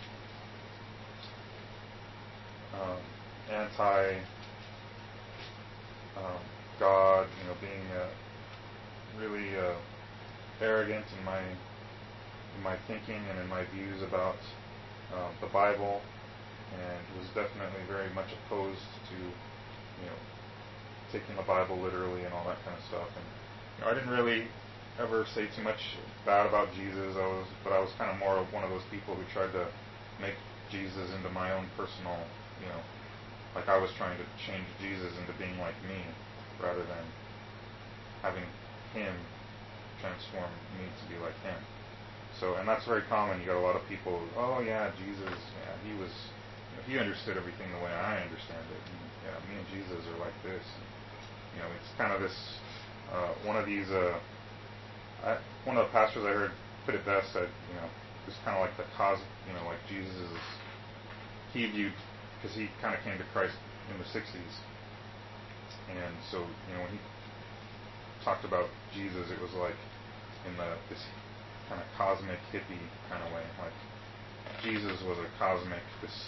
anti-God, being really arrogant in my thinking and in my views about the Bible, and was definitely very much opposed to, taking the Bible literally and all that kind of stuff. And I didn't really ever say too much bad about Jesus. But I was kind of more of one of those people who tried to make Jesus into my own personal, like I was trying to change Jesus into being like me, rather than having Him transform me to be like Him. So, and that's very common. You got a lot of people, oh yeah, Jesus, he was, he understood everything the way I understand it. And, me and Jesus are like this. And, it's kind of this, one of these, one of the pastors I heard put it best, said, it's kind of like like Jesus is, he viewed, because he kind of came to Christ in the 60s. And so, when he talked about Jesus, it was like in this kind of cosmic hippie kind of way. Like Jesus was a cosmic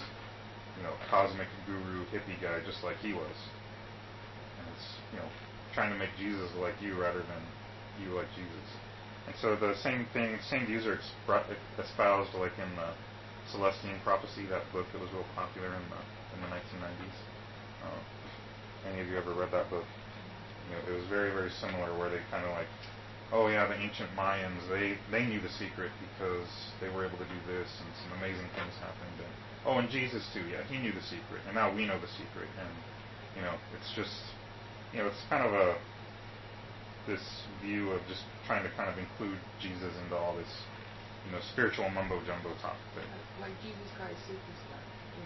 guru hippie guy, just like he was. And it's, trying to make Jesus like you rather than you like Jesus. And so the same views are espoused like in the Celestine Prophecy, that book that was real popular in the 1990s. Any of you ever read that book? It was very, very similar, where they kind of like, oh yeah, the ancient Mayans, they knew the secret because they were able to do this, and some amazing things happened. And Jesus too, yeah, he knew the secret, and now we know the secret. And it's just, it's kind of this view of just trying to kind of include Jesus into all this, spiritual mumbo jumbo talk. Like Jesus Christ Superstar.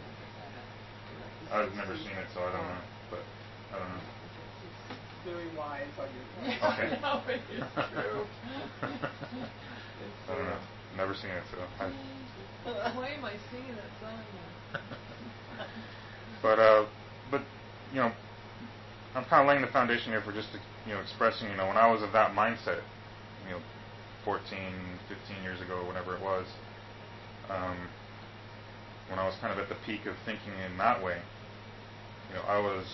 I've never seen it, so I don't know. But I don't know. It's very wise on your part. Okay. No, it is true. I don't know. Never seen it, so. Why am I singing that song now? But I'm kind of laying the foundation here for just expressing, when I was of that mindset, 14, 15 years ago, whenever it was, when I was kind of at the peak of thinking in that way, I was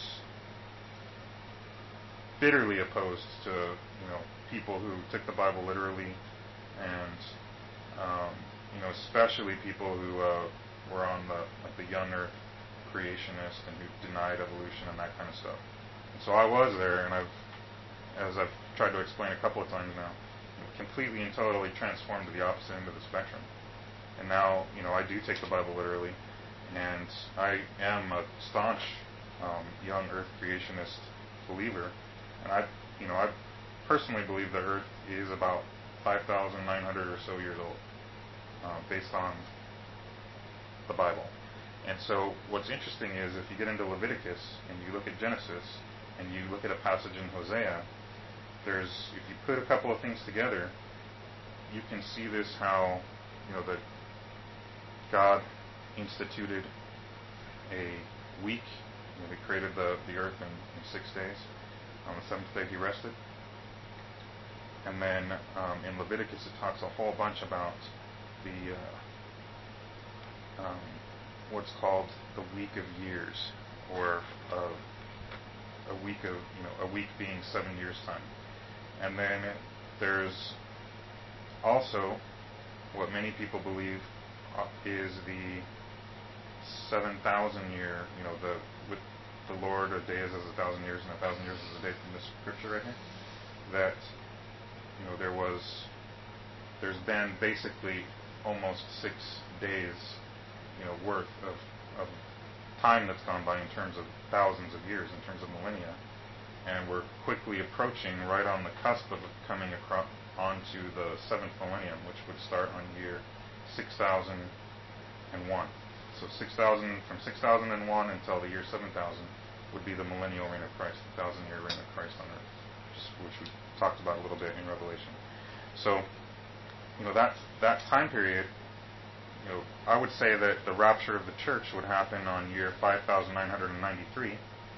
bitterly opposed to, people who took the Bible literally, and, especially people who were on the young earth creationist and who denied evolution and that kind of stuff. And so I was there, and as I've tried to explain a couple of times now, completely and totally transformed to the opposite end of the spectrum. And now, I do take the Bible literally, and I am a staunch young earth creationist believer. And I personally believe the earth is about 5,900 or so years old, based on the Bible. And so what's interesting is, if you get into Leviticus and you look at Genesis and you look at a passage in Hosea, if you put a couple of things together, you can see this, how, that God instituted a week. He created the earth in 6 days. On the seventh day He rested. And then in Leviticus it talks a whole bunch about the what's called the week of years, or a week of a week being 7 years' time. And then there's also what many people believe is the 7,000 year, with the Lord, a day is as 1,000 years, and 1,000 years is a day, from this scripture right here. That there's been basically almost 6 days, worth of time that's gone by in terms of thousands of years, in terms of millennia, and we're quickly approaching, right on the cusp of coming onto the 7th millennium, which would start on year 6001. So 6,000, from 6001 until the year 7,000 would be the millennial reign of Christ, the 1,000-year reign of Christ on earth, which we talked about a little bit in Revelation. So, that time period, I would say that the rapture of the church would happen on year 5,993.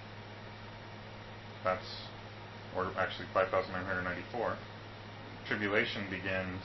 Or actually 5,994. Tribulation begins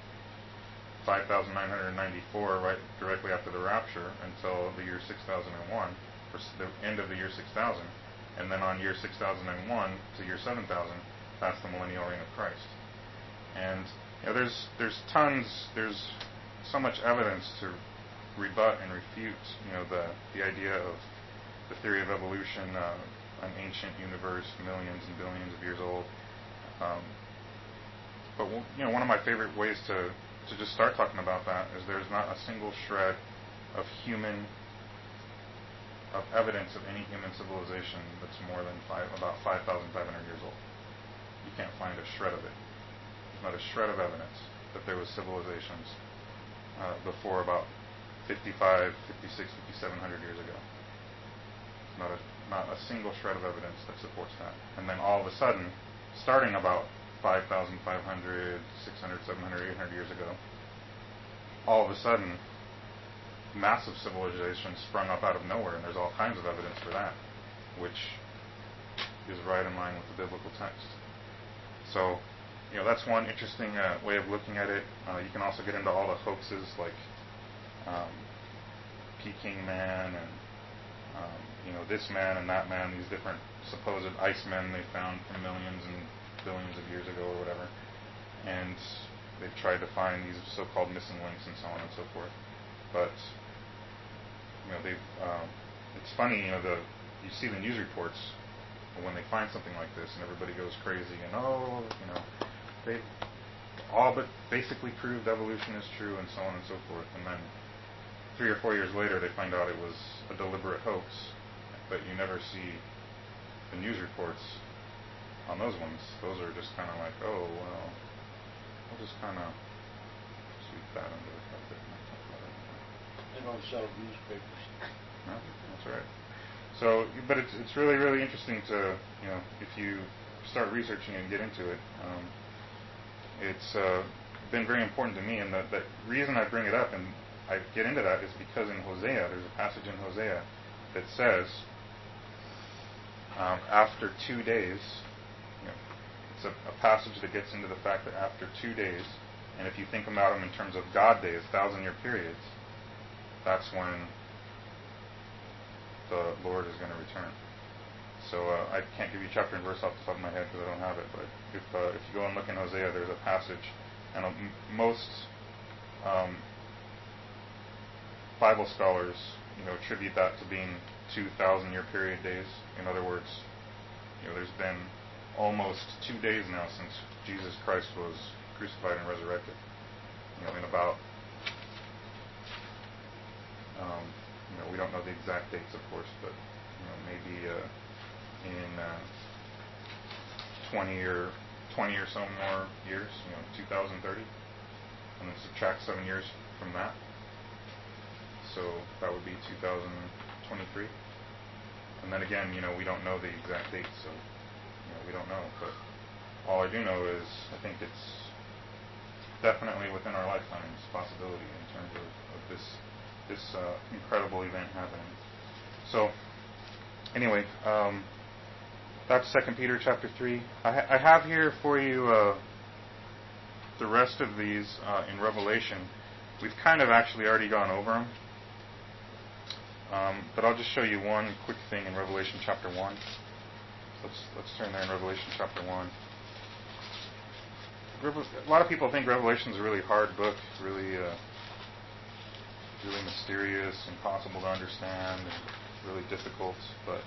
5,994, right directly after the rapture, until the year 6001, for the end of the year 6000, and then on year 6001 to year 7000, that's the millennial reign of Christ. And there's so much evidence to rebut and refute, the idea of the theory of evolution, an ancient universe, millions and billions of years old. But one of my favorite ways to just start talking about that is there's not a single shred of evidence of any human civilization that's more than about 5,500 years old. You can't find a shred of it. There's not a shred of evidence that there was civilizations before about 55, 56, 5,700 years ago. Not a single shred of evidence that supports that. And then all of a sudden, starting about 5,500, 600, 700, 800 years ago, all of a sudden, massive civilizations sprung up out of nowhere, and there's all kinds of evidence for that, which is right in line with the biblical text. So, that's one interesting way of looking at it. You can also get into all the hoaxes like Peking Man and this man and that man, these different supposed icemen they found from millions and billions of years ago or whatever, and they've tried to find these so-called missing links and so on and so forth. But it's funny, you see the news reports when they find something like this, and everybody goes crazy, and they all but basically proved evolution is true, and so on and so forth. And then 3 or 4 years later, they find out it was a deliberate hoax. But you never see the news reports on those ones. Those are just kind of like, oh well, we'll just kind of sweep that under the carpet. They don't sell newspapers. No, that's right. So, but it's really, really interesting to, if you start researching and get into it, it's been very important to me. And the reason I bring it up and I get into that is because in Hosea, there's a passage in Hosea that says, after 2 days, it's a passage that gets into the fact that after 2 days, and if you think about them in terms of God days, 1,000-year periods, that's when the Lord is going to return. So I can't give you chapter and verse off the top of my head because I don't have it, but if you go and look in Hosea, there's a passage, and most Bible scholars, attribute that to being 2,000-year period days. In other words, there's been almost 2 days now since Jesus Christ was crucified and resurrected. In about, we don't know the exact dates, of course, but maybe in 20 or so more years, 2030, and then subtract 7 years from that. So that would be 2023. And then again, we don't know the exact date, so we don't know. But all I do know is I think it's definitely within our lifetime's possibility in terms of this incredible event happening. So anyway, that's 2 Peter chapter 3. I have here for you the rest of these in Revelation. We've kind of actually already gone over them. But I'll just show you one quick thing in Revelation chapter 1. Let's turn there in Revelation chapter 1. A lot of people think Revelation is a really hard book, really mysterious, impossible to understand, and really difficult. But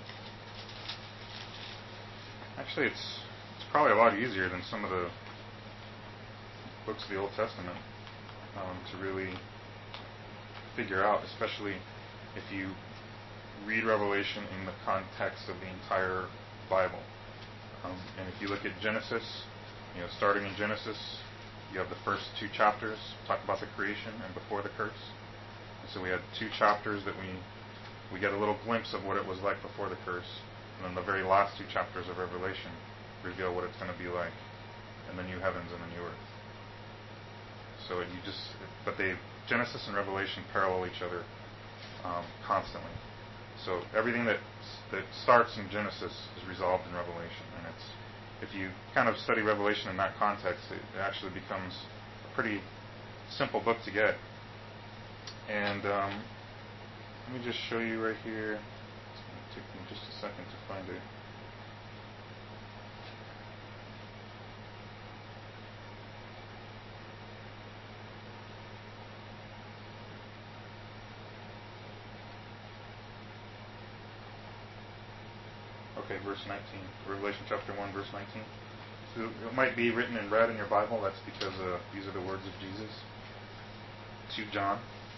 actually, it's probably a lot easier than some of the books of the Old Testament to really figure out, especially if you read Revelation in the context of the entire Bible. And if you look at Genesis, starting in Genesis, you have the first 2 chapters talk about the creation and before the curse. And so we had 2 chapters that we get a little glimpse of what it was like before the curse, and then the very last 2 chapters of Revelation reveal what it's going to be like in the new heavens and the new earth. So Genesis and Revelation parallel each other constantly. So everything that starts in Genesis is resolved in Revelation, and if you kind of study Revelation in that context, it actually becomes a pretty simple book to get. And let me just show you right here. It's going to take me just a second to find it. Okay, verse 19. Revelation chapter 1, verse 19. So it might be written in red in your Bible. That's because these are the words of Jesus to John.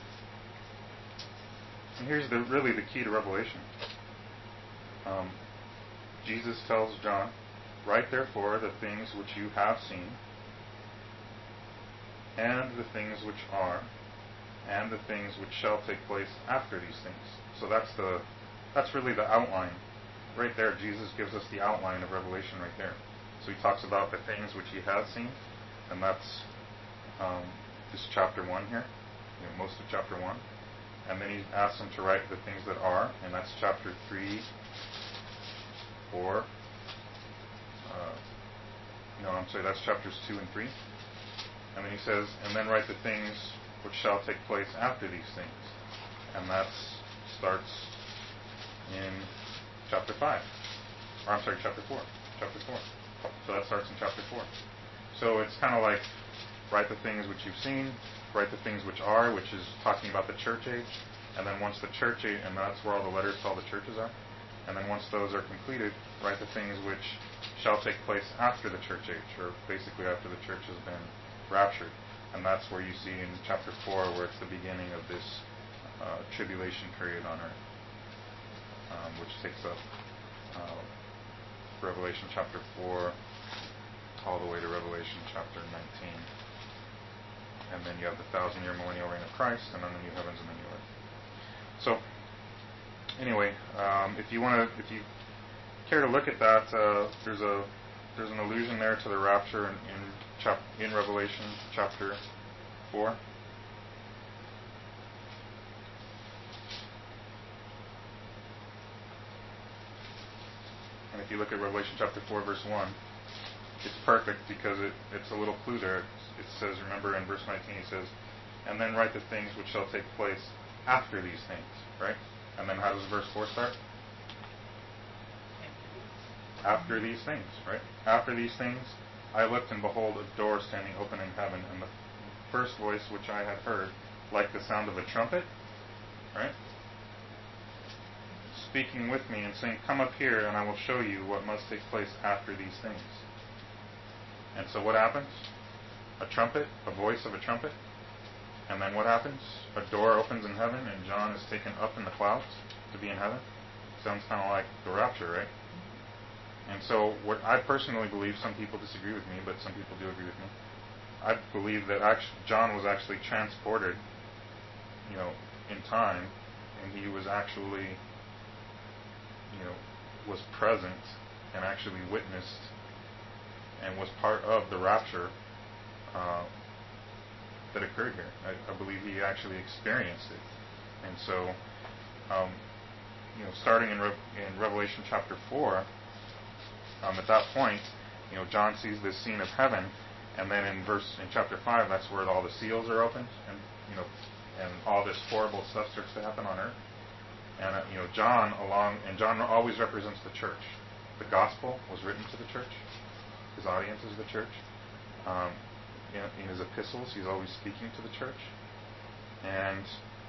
And here's really the key to Revelation. Jesus tells John, "Write therefore the things which you have seen, and the things which are, and the things which shall take place after these things." So that's really the outline. Right there, Jesus gives us the outline of Revelation right there. So he talks about the things which he has seen, and that's just chapter 1 here, most of chapter 1. And then he asks him to write the things that are, and that's chapter 3, 4. That's chapters 2 and 3. And then he says, and then write the things which shall take place after these things. And that starts in chapter 5. Chapter 4. So that starts in chapter 4. So it's kind of like, write the things which you've seen, write the things which are, which is talking about the church age. And then once the church age, and that's where all the letters to all the churches are. And then once those are completed, write the things which shall take place after the church age, or basically after the church has been raptured. And that's where you see in chapter 4 where it's the beginning of this tribulation period on earth, which takes up Revelation chapter 4 all the way to Revelation chapter 19. And then you have the 1,000-year millennial reign of Christ, and then the new heavens and the new earth. So, anyway, if you care to look at that, there's an allusion there to the rapture in Revelation chapter 4. And if you look at Revelation chapter 4, verse 1, it's perfect because it's a little clue there. It says, remember in verse 19, he says, and then write the things which shall take place after these things, right? And then how does verse 4 start? After these things, right? After these things, I looked, and behold, a door standing open in heaven, and the first voice which I had heard, like the sound of a trumpet, right? Speaking with me and saying, come up here, and I will show you what must take place after these things. And so what happens? A trumpet, a voice of a trumpet. And then what happens? A door opens in heaven, and John is taken up in the clouds to be in heaven. Sounds kind of like the rapture, right? And so what I personally believe, some people disagree with me, but some people do agree with me. I believe that John was actually transported, in time, and he was actually, was present and actually witnessed and was part of the rapture that occurred here. I believe he actually experienced it. And so, starting in Revelation chapter 4, at that point, John sees this scene of heaven, and then in chapter 5, that's where all the seals are opened, and all this horrible stuff starts to happen on earth. And John always represents the church. The gospel was written to the church. His audience is the church. In his epistles, he's always speaking to the church. And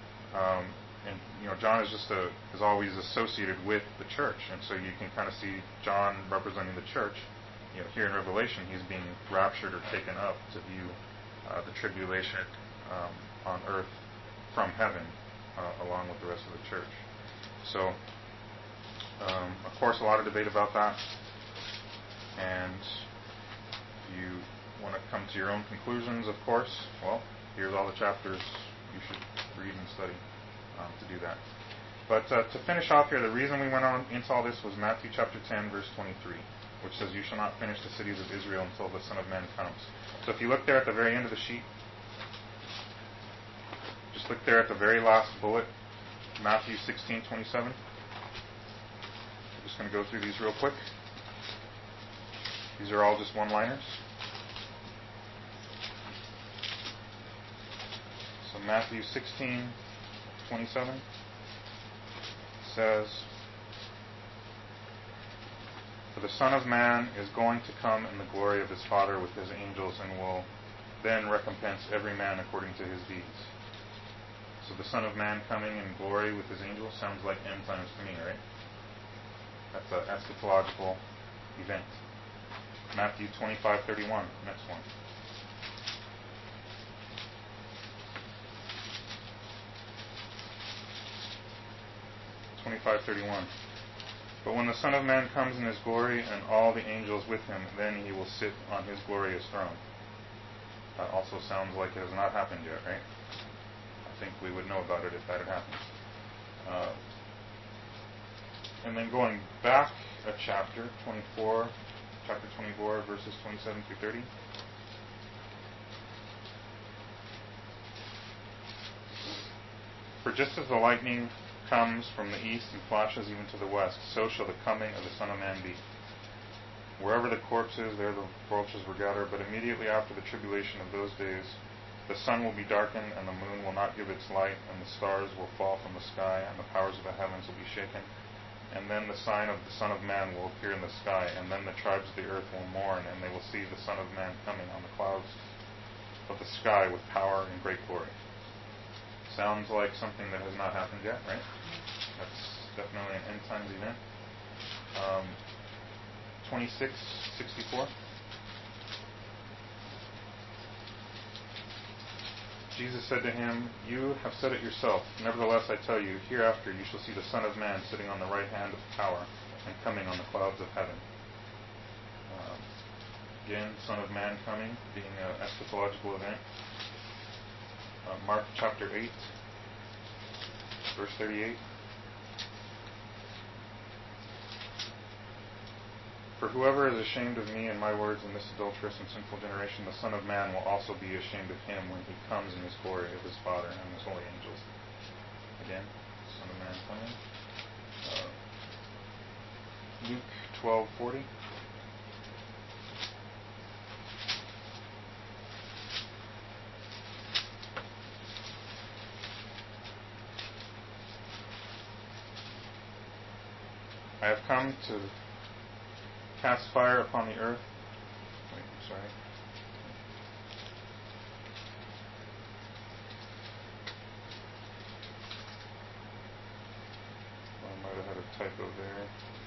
John is always associated with the church, and so you can kind of see John representing the church. Here in Revelation, he's being raptured or taken up to view the tribulation on earth from heaven, along with the rest of the church. So, of course, a lot of debate about that, and if you want to come to your own conclusions, of course, well, here's all the chapters you should read and study to do that. But to finish off here, the reason we went on into all this was Matthew chapter 10, verse 23, which says, you shall not finish the cities of Israel until the Son of Man comes. So if you look there at the very end of the sheet, just look there at the very last bullet, Matthew 16:27. I'm just going to go through these real quick. These are all just one-liners. So Matthew 16:27 says, for the Son of Man is going to come in the glory of his Father with his angels, and will then recompense every man according to his deeds. So the Son of Man coming in glory with his angels sounds like end times to me, right? That's an eschatological event. Matthew 25:31, next one. But when the Son of Man comes in his glory and all the angels with him, then he will sit on his glorious throne. That also sounds like it has not happened yet, right? I think we would know about it if that had happened. And then going back a chapter 24, verses 27 through 30. For just as the lightning comes from the east and flashes even to the west, so shall the coming of the Son of Man be. Wherever the corpse is, there the vultures will gather. But immediately after the tribulation of those days, the sun will be darkened, and the moon will not give its light, and the stars will fall from the sky, and the powers of the heavens will be shaken. And then the sign of the Son of Man will appear in the sky, and then the tribes of the earth will mourn, and they will see the Son of Man coming on the clouds of the sky with power and great glory. Sounds like something that has not happened yet, right? That's definitely an end times event. 26:64. Jesus said to him, "You have said it yourself. Nevertheless, I tell you, hereafter you shall see the Son of Man sitting on the right hand of power and coming on the clouds of heaven." Again, Son of Man coming, being an eschatological event. Mark chapter 8, verse 38. For whoever is ashamed of me and my words in this adulterous and sinful generation, the Son of Man will also be ashamed of him when he comes in his glory of his Father and his holy angels. Again, Son of Man coming. Luke 12:40. I have come to cast fire upon the earth. Wait, I'm sorry. I might have had a typo there.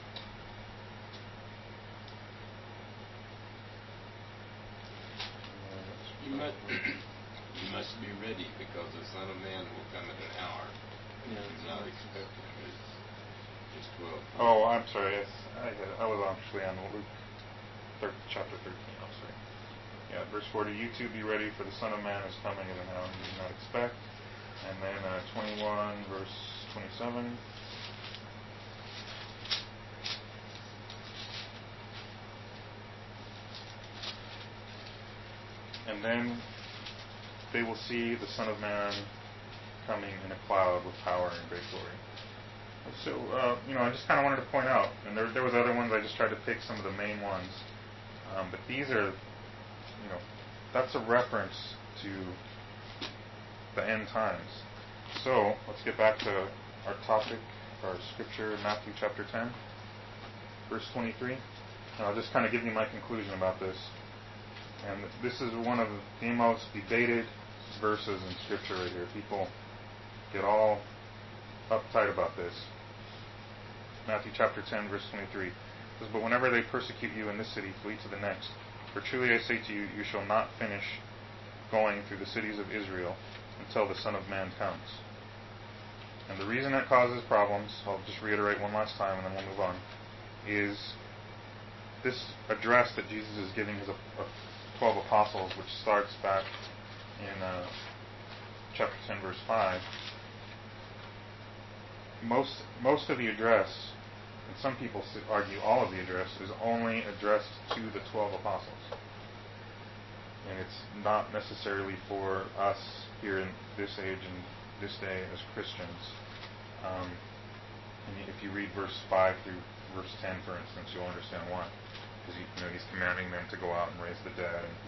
You must be ready, because the Son of Man will come at an hour. Yeah, Do not expect him. It's 12. Oh, I'm sorry. Yes, I was actually on Luke chapter 13. I'm sorry. Yeah, verse 40. You too be ready, for the Son of Man is coming at an hour you do not expect. And then 21, verse 27. And then they will see the Son of Man coming in a cloud with power and great glory. So, I just kind of wanted to point out, and there was other ones, I just tried to pick some of the main ones, but these are, that's a reference to the end times. So, let's get back to our topic, our scripture, Matthew chapter 10, verse 23. And I'll just kind of give you my conclusion about this. And this is one of the most debated verses in scripture right here. People get all uptight about this. Matthew chapter 10, verse 23 says, "But whenever they persecute you in this city, flee to the next. For truly I say to you, you shall not finish going through the cities of Israel until the Son of Man comes." And the reason that causes problems, I'll just reiterate one last time and then we'll move on, is this address that Jesus is giving his 12 apostles, which starts back in chapter 10, verse 5. Most of the address, and some people argue all of the address, is only addressed to the 12 apostles. And it's not necessarily for us here in this age and this day as Christians. And if you read verse 5 through verse 10, for instance, you'll understand why. Because he's commanding them to go out and raise the dead and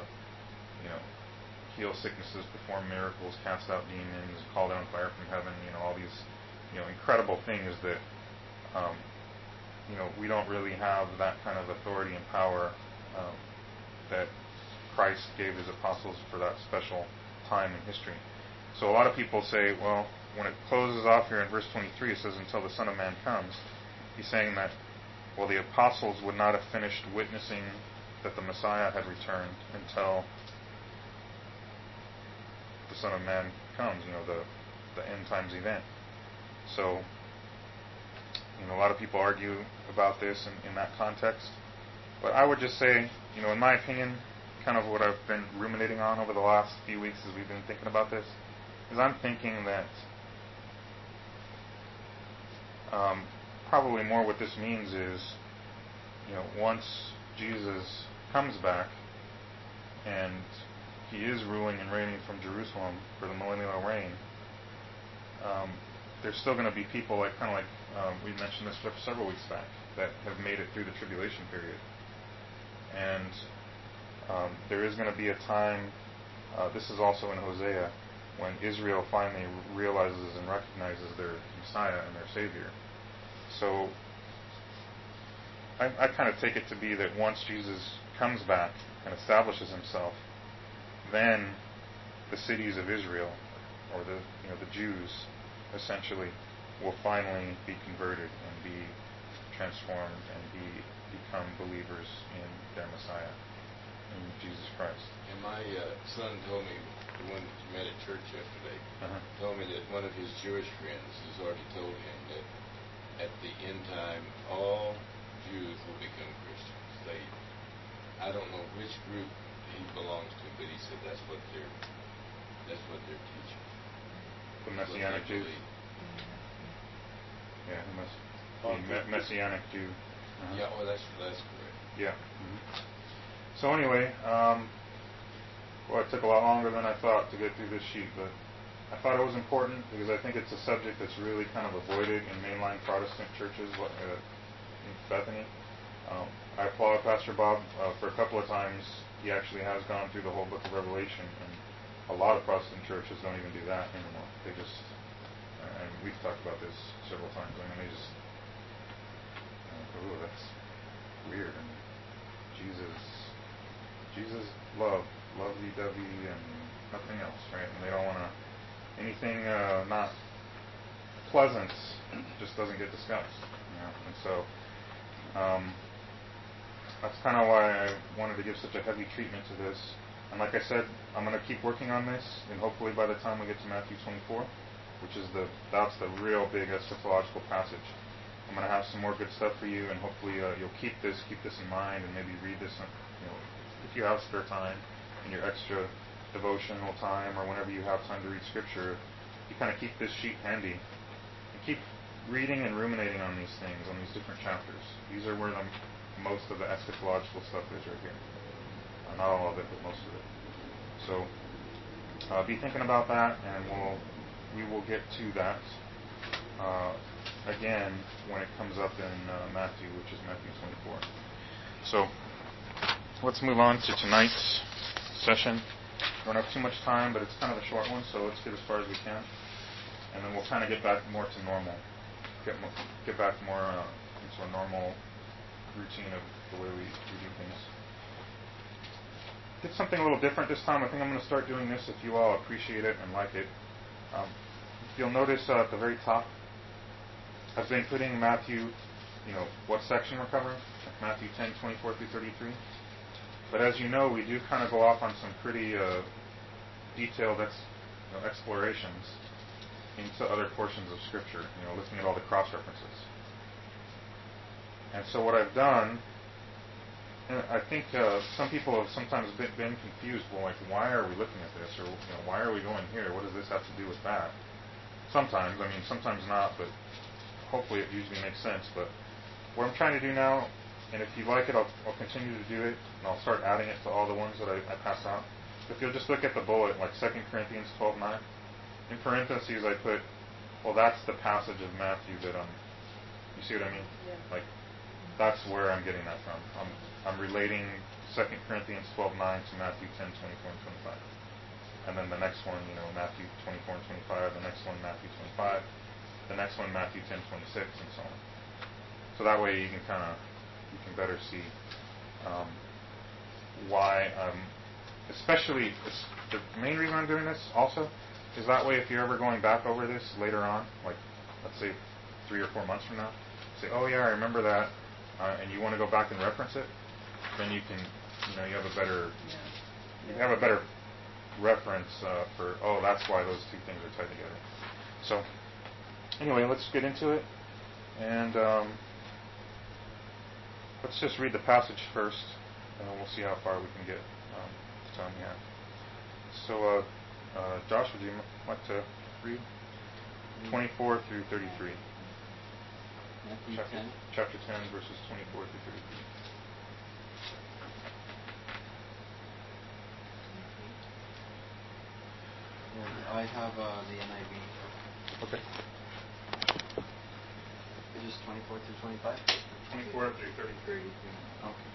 heal sicknesses, perform miracles, cast out demons, call down fire from heaven. All these incredible things that we don't really have that kind of authority and power that Christ gave his apostles for that special time in history. So a lot of people say, well, when it closes off here in verse 23, it says, "Until the Son of Man comes," he's saying that well, the apostles would not have finished witnessing that the Messiah had returned until the Son of Man comes, the end times event. So, a lot of people argue about this in that context. But I would just say, in my opinion, kind of what I've been ruminating on over the last few weeks as we've been thinking about this, is I'm thinking that probably more what this means is, once Jesus comes back and he is ruling and reigning from Jerusalem for the millennial reign, there's still going to be people we mentioned this several weeks back, that have made it through the tribulation period. And there is going to be a time, this is also in Hosea, when Israel finally realizes and recognizes their Messiah and their Savior. So I kind of take it to be that once Jesus comes back and establishes himself, then the cities of Israel, or the Jews, essentially, will finally be converted and be transformed and become believers in their Messiah, in Jesus Christ. And my son told me, the one that you met at church yesterday, told me that one of his Jewish friends has already told him that at the end time, all Jews will become Christians. I don't know which group he belongs to, but he said that's what they're teaching. The Messianic Jews. Yeah, the Messianic Jew. Yeah, well, that's correct. Yeah. So anyway, it took a lot longer than I thought to get through this sheet, but I thought it was important because I think it's a subject that's really kind of avoided in mainline Protestant churches in Bethany. I applaud Pastor Bob for a couple of times. He actually has gone through the whole book of Revelation, and a lot of Protestant churches don't even do that anymore. They just, and we've talked about this several times, they just, that's weird. And Jesus loved VW and nothing else, right? And they don't want to, anything not pleasant just doesn't get discussed, And so, that's kind of why I wanted to give such a heavy treatment to this. And like I said, I'm going to keep working on this, and hopefully by the time we get to Matthew 24, which is that's the real big eschatological passage, I'm going to have some more good stuff for you, and hopefully you'll keep this in mind, and maybe read this, if you have spare time in your extra devotional time, or whenever you have time to read Scripture, you kind of keep this sheet handy, and keep reading and ruminating on these things, on these different chapters. These are where most of the eschatological stuff is right here. Not all of it, but most of it. So be thinking about that, and we will get to that again when it comes up in Matthew, which is Matthew 24. So let's move on to tonight's session. We don't have too much time, but it's kind of a short one, so let's get as far as we can, and then we'll kind of get back more to normal. Get back more into a normal routine of the way we do things. Did something a little different this time. I think I'm going to start doing this if you all appreciate it and like it. You'll notice at the very top, I've been putting Matthew, what section we're covering, like Matthew 10, 24 through 33. But as you know, we do kind of go off on some pretty detailed explorations into other portions of Scripture, looking at all the cross-references. And so what I've done, and I think some people have sometimes been confused. Well, like, why are we looking at this? Or, why are we going here? What does this have to do with that? Sometimes not, but hopefully it usually makes sense. But what I'm trying to do now, and if you like it, I'll continue to do it, and I'll start adding it to all the ones that I pass out. If you'll just look at the bullet, like 2 Corinthians 12:9, in parentheses I put, well, that's the passage of Matthew that you see what I mean? Yeah. Like, that's where I'm getting that from. I'm relating 2 Corinthians 12:9 to Matthew 10, 24, and 25. And then the next one, Matthew 24 and 25. The next one, Matthew 25. The next one, Matthew 10, 26, and so on. So that way you can better see why especially the main reason I'm doing this also is that way if you're ever going back over this later on, like let's say 3 or 4 months from now, say, oh yeah, I remember that. and you want to go back and reference it, then you can, you have a better, Yeah. you have a better reference for, that's why those two things are tied together. So, anyway, let's get into it, and let's just read the passage first, and then we'll see how far we can get the time we have. So, Josh, would you like to read 24 through 33? Matthew Chapter 10. Chapter 10, verses 24 through 33. Yeah, I have the NIV. Okay. Pages 24 through 25. 24 through 33. Okay.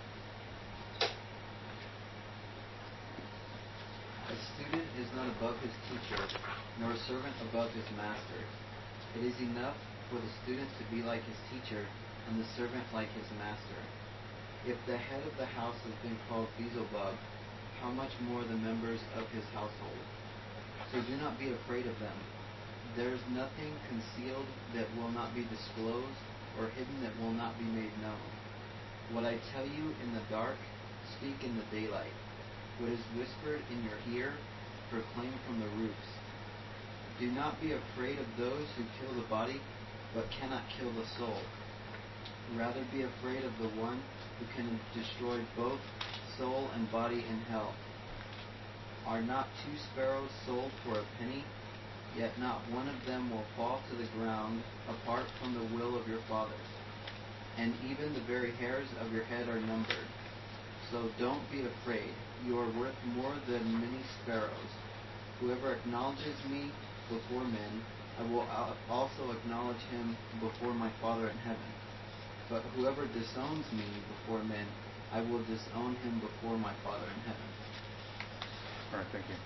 A student is not above his teacher, nor a servant above his master. It is enough for the student to be like his teacher, and the servant like his master. If the head of the house has been called Beelzebub, how much more the members of his household? So do not be afraid of them. There is nothing concealed that will not be disclosed, or hidden that will not be made known. What I tell you in the dark, speak in the daylight. What is whispered in your ear, proclaim from the roofs. Do not be afraid of those who kill the body, but cannot kill the soul. Rather be afraid of the one who can destroy both soul and body in hell. Are not 2 sparrows sold for a penny? Yet not one of them will fall to the ground apart from the will of your Father. And even the very hairs of your head are numbered. So don't be afraid. You are worth more than many sparrows. Whoever acknowledges me before men, I will also acknowledge him before my Father in heaven. But whoever disowns me before men, I will disown him before my Father in heaven. All right, thank you.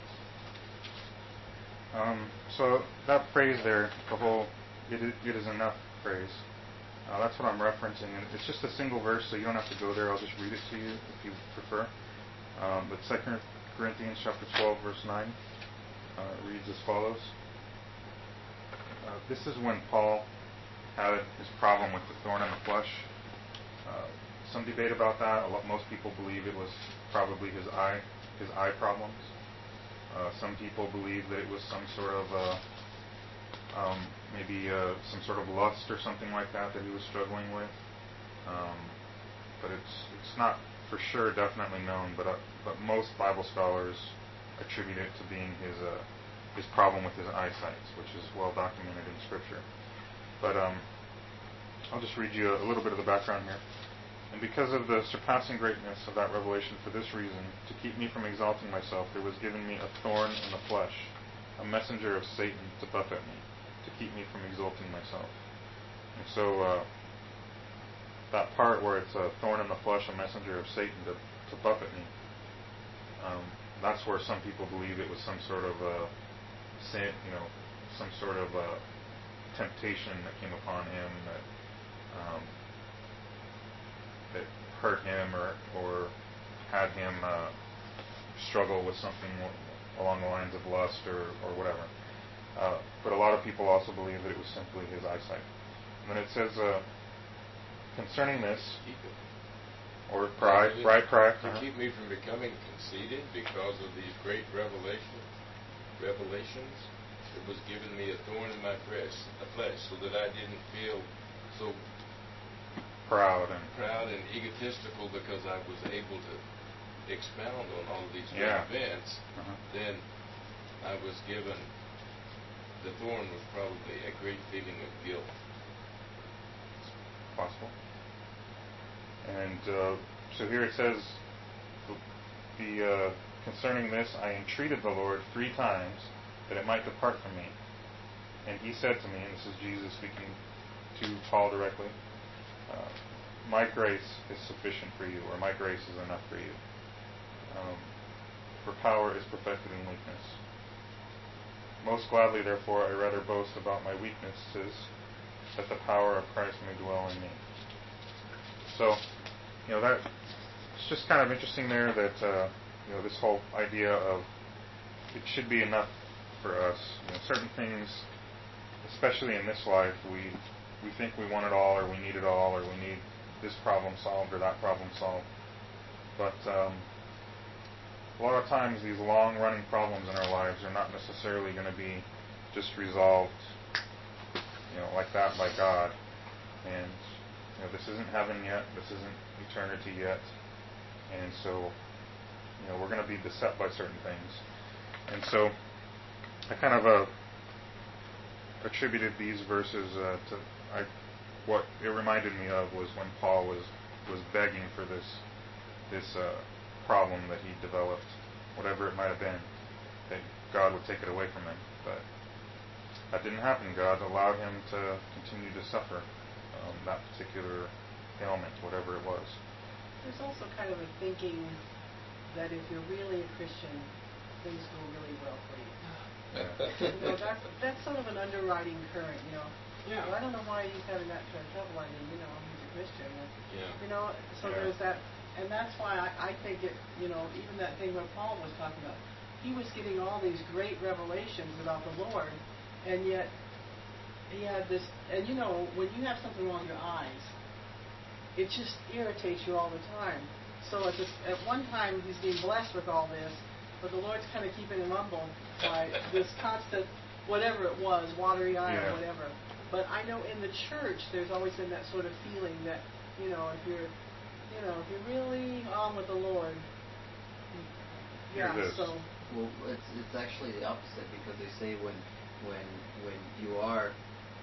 So that phrase there, the whole "it is enough" phrase, that's what I'm referencing. And it's just a single verse, so you don't have to go there. I'll just read it to you if you prefer. But 2 Corinthians chapter 12, verse 9 reads as follows. This is when Paul had his problem with the thorn in the flesh. Some debate about that. Most people believe it was probably his eye problems. Some people believe that it was some sort of maybe some sort of lust or something like that he was struggling with. But it's not for sure definitely known. But most Bible scholars attribute it to being his problem with his eyesight, which is well documented in Scripture. But I'll just read you a little bit of the background here. And because of the surpassing greatness of that revelation, for this reason, to keep me from exalting myself, there was given me a thorn in the flesh, a messenger of Satan to buffet me, to keep me from exalting myself. And so that part where it's a thorn in the flesh, a messenger of Satan to buffet me, that's where some people believe it was some sort of sin, some sort of temptation that came upon him that hurt him or had him struggle with something along the lines of lust or whatever. But a lot of people also believe that it was simply his eyesight. And then it says, concerning this, or pride. To keep me from becoming conceited because of these great revelations, it was given me a thorn in my flesh, so that I didn't feel so proud and egotistical because I was able to expound on all of these great events. Then I was given, the thorn was probably a great feeling of guilt. Possible. And so here it says, concerning this, I entreated the Lord 3 times that it might depart from me. And he said to me, and this is Jesus speaking to Paul directly, my grace is sufficient for you, or my grace is enough for you. For power is perfected in weakness. Most gladly, therefore, I rather boast about my weaknesses, that the power of Christ may dwell in me. So, that it's just kind of interesting there that this whole idea of it should be enough for us. Certain things, especially in this life, we think we want it all, or we need it all, or we need this problem solved or that problem solved. But a lot of times these long-running problems in our lives are not necessarily going to be just resolved, like that by God. And this isn't heaven yet. This isn't eternity yet. And so, we're going to be beset by certain things. And so, I kind of attributed these verses to what it reminded me of was when Paul was begging for this problem that he developed, whatever it might have been, that God would take it away from him. But that didn't happen. God allowed him to continue to suffer that particular ailment, whatever it was. There's also kind of a thinking that if you're really a Christian, things go really well for you. That's sort of an underwriting current, Yeah. Well, I don't know why he's having that kind of trouble. I mean, he's a Christian. Yeah. So there's that, and that's why I think it, even that thing what Paul was talking about, he was getting all these great revelations about the Lord, and yet he had this, and when you have something wrong with your eyes, it just irritates you all the time. So at one time he's being blessed with all this, but the Lord's kind of keeping him humble by this constant, whatever it was, watery eye or whatever. But I know in the church there's always been that sort of feeling that, if you're really on with the Lord, so. Well, it's actually the opposite, because they say when you are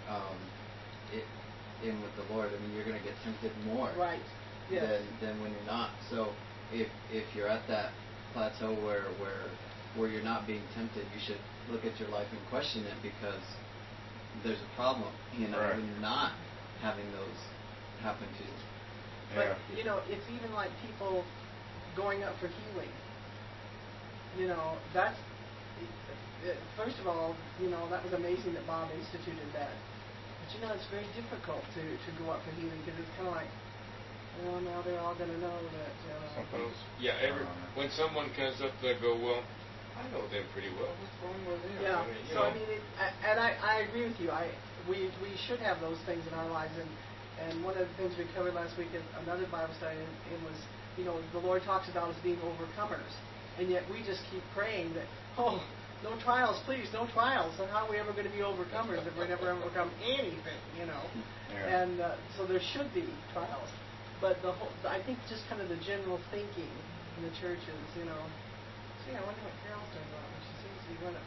in with the Lord, you're going to get tempted more. Right. Yes. than when you're not. So if you're at that plateau where you're not being tempted, you should look at your life and question it, because there's a problem, right, when you're not having those happen to you. But it's even like people going up for healing. That's first of all, that was amazing that Bob instituted that. But it's very difficult to go up for healing, because it's kind of like, now they're all going to know that. When someone comes up, they go, well, I know them pretty well. What's wrong with them? Yeah. I agree with you. We should have those things in our lives, and one of the things we covered last week in another Bible study, it was, the Lord talks about us being overcomers, and yet we just keep praying that, no trials, please, no trials. So how are we ever going to be overcomers if we never overcome anything, Yeah. And so there should be trials. But I think just kind of the general thinking in the churches, gee, I wonder what Carol's doing about it. She seems to be running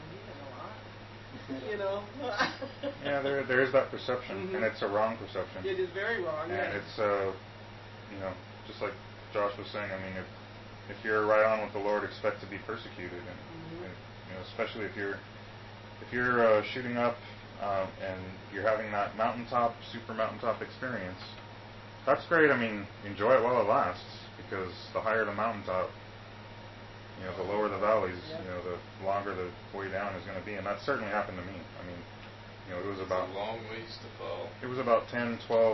a lot, Yeah, there is that perception, and it's a wrong perception. It is very wrong. And it's, just like Josh was saying, if you're right on with the Lord, expect to be persecuted, and especially if you're shooting up and you're having that super mountaintop experience. That's great. Enjoy it while it lasts, because the higher the mountaintop, the lower the valleys, the longer the way down is going to be. And that certainly happened to me. It was about a long ways to fall. It was about 10, 12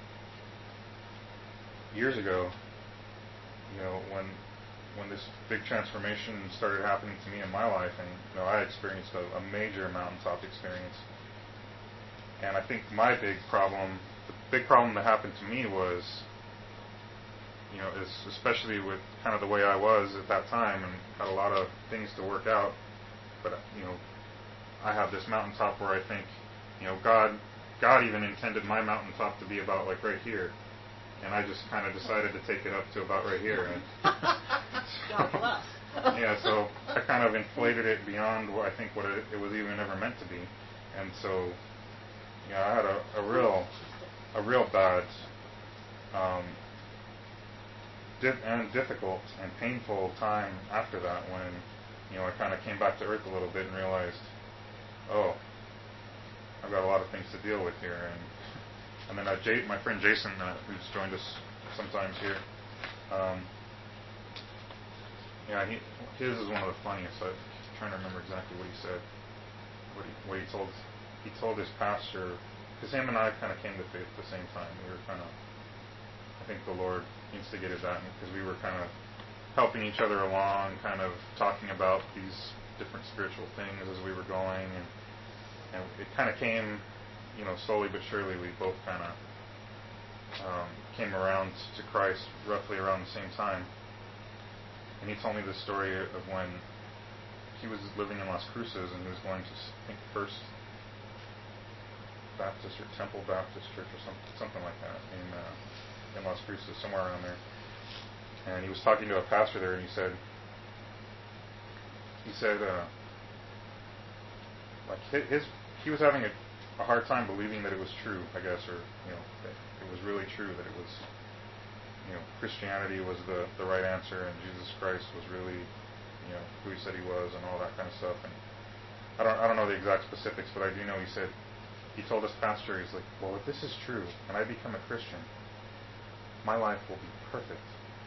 years ago, when this big transformation started happening to me in my life, and I experienced a major mountaintop experience. And I think the big problem that happened to me was, especially with kind of the way I was at that time, and had a lot of things to work out, but I have this mountaintop where I think, God even intended my mountaintop to be about like right here, and I just kind of decided to take it up to about right here. And God bless. So I kind of inflated it beyond what I think it was even ever meant to be, and so I had a real bad and difficult and painful time after that, when I kind of came back to earth a little bit and realized, I've got a lot of things to deal with here. And then my friend Jason, who's joined us sometimes here, his is one of the funniest. I'm trying to remember exactly what he said. What he told his pastor, because him and I kind of came to faith at the same time. We were kind of, I think the Lord instigated that, because we were kind of helping each other along, kind of talking about these different spiritual things as we were going, and it kind of came, slowly but surely. We both kind of came around to Christ roughly around the same time. And he told me the story of when he was living in Las Cruces and he was going to, I think, First Baptist or Temple Baptist Church or something like that in Las Cruces, somewhere around there. And he was talking to a pastor there, and he said, like he was having a hard time believing that it was true, I guess, or that it was really true, that it was, Christianity was the right answer, and Jesus Christ was really, who he said he was, and all that kind of stuff. And I don't know the exact specifics, but I do know he told this pastor, he's like, well, if this is true, and I become a Christian, my life will be perfect.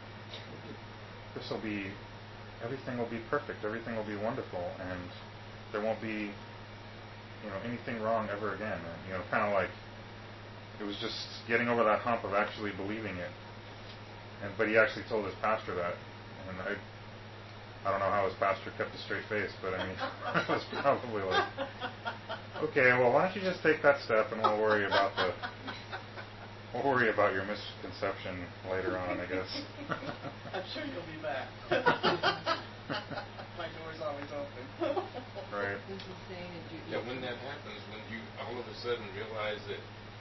Everything will be perfect. Everything will be wonderful, and there won't be, anything wrong ever again. And, kind of like it was just getting over that hump of actually believing it. But he actually told his pastor that, and I don't know how his pastor kept a straight face, but I mean, it was probably like, okay, well, why don't you just take that step, and we'll worry about your misconception later on, I guess. I'm sure you'll be back. My door's always open. Right. This is saying in Judaism. Yeah, when that happens, when you all of a sudden realize that,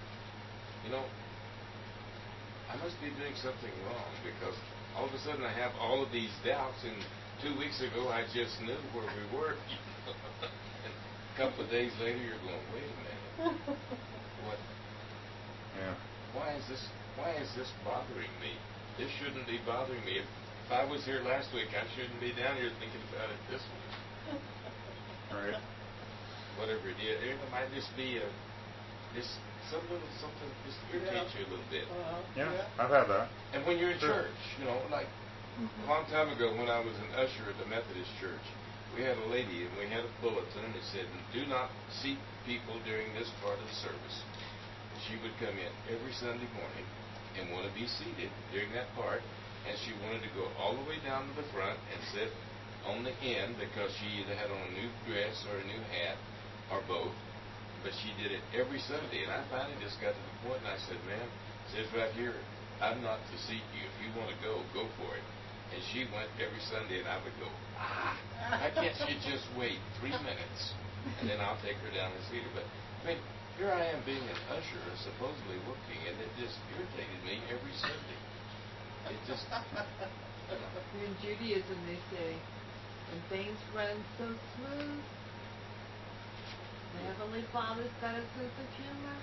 I must be doing something wrong, because all of a sudden I have all of these doubts, and 2 weeks ago I just knew where we were. And a couple of days later you're going, wait a minute. What? Yeah. Why is this bothering me? This shouldn't be bothering me. If I was here last week, I shouldn't be down here thinking about it this week. Right. Whatever it is, it might just be something just irritates you a little bit. Yeah, I've had that. And when you're in Sure. church, like a long time ago when I was an usher at the Methodist Church, we had a lady and we had a bulletin that said, do not seat people during this part of the service. She would come in every Sunday morning and want to be seated during that part, and she wanted to go all the way down to the front and sit on the end because she either had on a new dress or a new hat or both. But she did it every Sunday, and I finally just got to the point, and I said, ma'am, it says right here, I'm not to seat you. If you want to go for it. And she went every Sunday, and I would go, why can't she just wait 3 minutes, and then I'll take her down and seat her? But, I mean, here I am being an usher, supposedly working, and it just irritated me every Sunday. It just, In Judaism, they say, when things run so smooth, the Heavenly Father's got a sense of humor.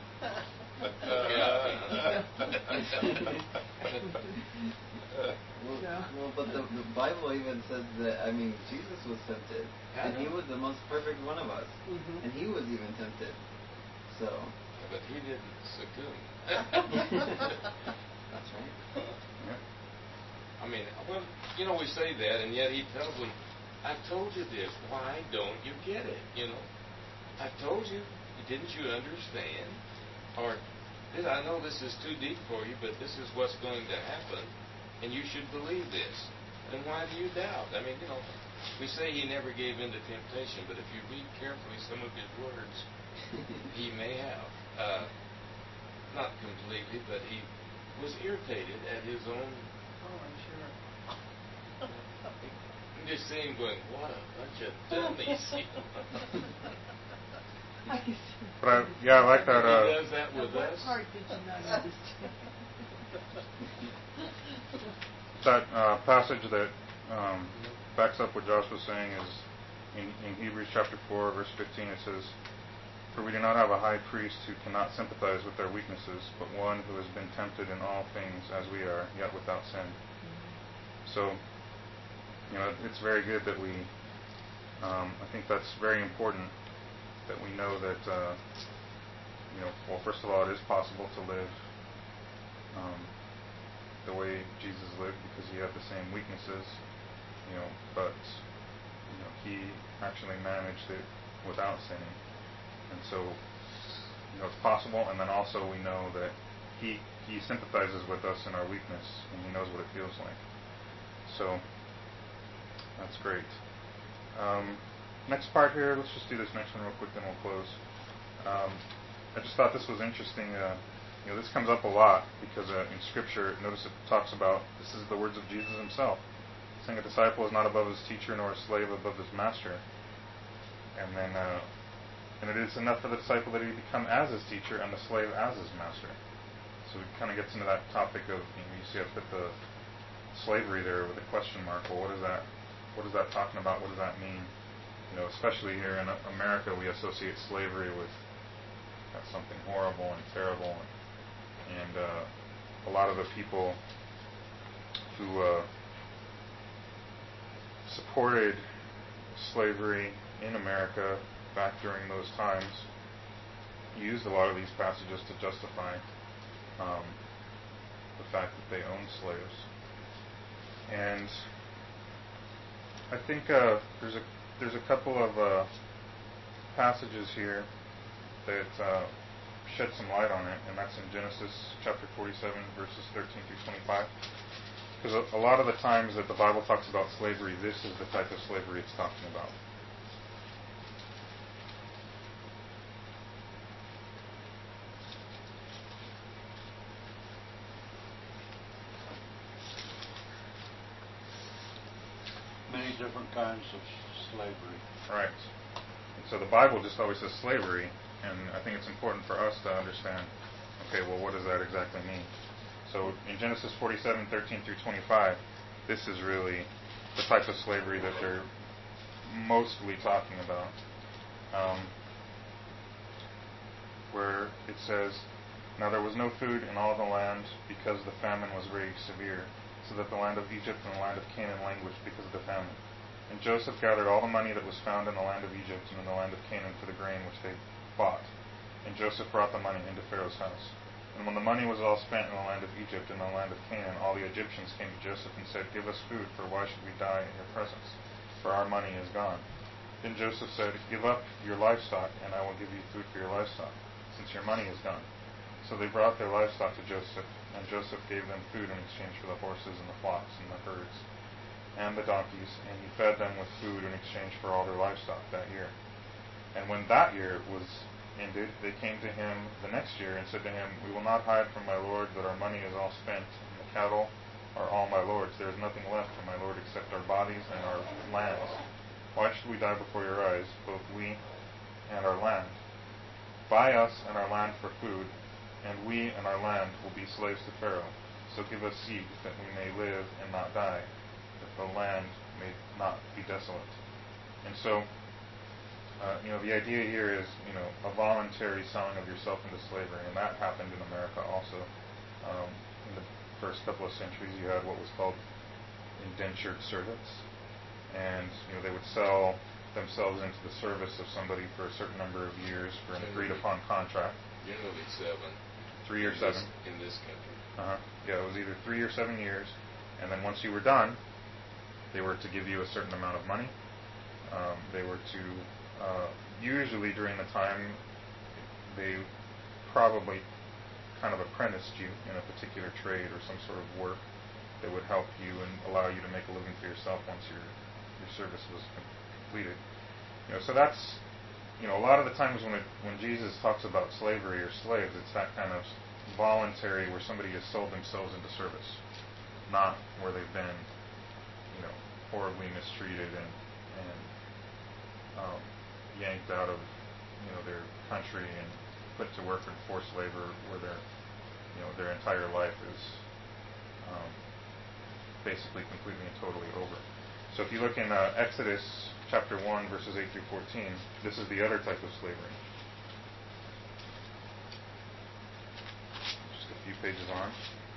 Well, but the Bible even says that, Jesus was tempted, and he was the most perfect one of us, and he was even tempted. So. But he didn't succumb. That's right. Yeah. I mean, well, we say that, and yet he tells them, I told you this. Why don't you get it? I told you. Didn't you understand? Or, I know this is too deep for you, but this is what's going to happen, and you should believe this. And why do you doubt? I mean, we say he never gave in to temptation, but if you read carefully some of his words, he may have. Not completely, but he was irritated at his own. Oh, I'm sure. I'm just saying, going, what a bunch of dummies. But I like that. He does that with What us. part did you not understand? That passage that backs up what Josh was saying is in Hebrews chapter 4, verse 15. It says, "For we do not have a high priest who cannot sympathize with our weaknesses, but one who has been tempted in all things as we are, yet without sin." So, it's very good that we. I think that's very important that we know that. Well, first of all, it is possible to live the way Jesus lived because he had the same weaknesses, but he actually managed it without sinning, and so it's possible. And then also we know that he sympathizes with us in our weakness, and he knows what it feels like. So that's great. Next part here, let's just do this next one real quick, then we'll close. I just thought this was interesting. This comes up a lot because in Scripture, notice it talks about, this is the words of Jesus himself, saying a disciple is not above his teacher, nor a slave above his master. And then, and it is enough for the disciple that he become as his teacher and the slave as his master. So it kind of gets into that topic of, you see I put the slavery there with a question mark. Well, what is that talking about? What does that mean? Especially here in America, we associate slavery with something horrible and terrible. And a lot of the people who supported slavery in America back during those times used a lot of these passages to justify the fact that they owned slaves. And I think there's a couple of passages here that shed some light on it, and that's in Genesis chapter 47, verses 13 through 25. Because a lot of the times that the Bible talks about slavery, this is the type of slavery it's talking about. Many different kinds of slavery. Right. And so the Bible just always says slavery, and I think it's important for us to understand, okay, well, what does that exactly mean? So in Genesis 47, 13 through 25, this is really the type of slavery that they're mostly talking about. Where it says, "Now there was no food in all the land because the famine was very severe, so that the land of Egypt and the land of Canaan languished because of the famine. And Joseph gathered all the money that was found in the land of Egypt and in the land of Canaan for the grain which they bought. And Joseph brought the money into Pharaoh's house. And when the money was all spent in the land of Egypt and the land of Canaan, all the Egyptians came to Joseph and said, 'Give us food, for why should we die in your presence? For our money is gone.' Then Joseph said, 'Give up your livestock, and I will give you food for your livestock, since your money is gone.' So they brought their livestock to Joseph, and Joseph gave them food in exchange for the horses and the flocks and the herds and the donkeys, and he fed them with food in exchange for all their livestock that year. And when that year was ended, they came to him the next year and said to him, 'We will not hide from my lord that our money is all spent, and the cattle are all my lord's. There is nothing left for my lord except our bodies and our lands. Why should we die before your eyes, both we and our land? Buy us and our land for food, and we and our land will be slaves to Pharaoh. So give us seed that we may live and not die, that the land may not be desolate.'" And so, the idea here is, a voluntary selling of yourself into slavery, and that happened in America also. In the first couple of centuries, you had what was called indentured servants, and they would sell themselves into the service of somebody for a certain number of years for an agreed-upon contract. Generally 7. 3 or 7. In this country. Yeah, it was either 3 or 7 years, and then once you were done, they were to give you a certain amount of money. They were to, usually during the time, they probably kind of apprenticed you in a particular trade or some sort of work that would help you and allow you to make a living for yourself once your service was completed. So that's, a lot of the times when Jesus talks about slavery or slaves, it's that kind of voluntary where somebody has sold themselves into service, not where they've been, horribly mistreated and yanked out of, their country and put to work in forced labor, where their entire life is basically completely and totally over. So if you look in Exodus chapter 1, verses 8 through 14, this is the other type of slavery. Just a few pages on.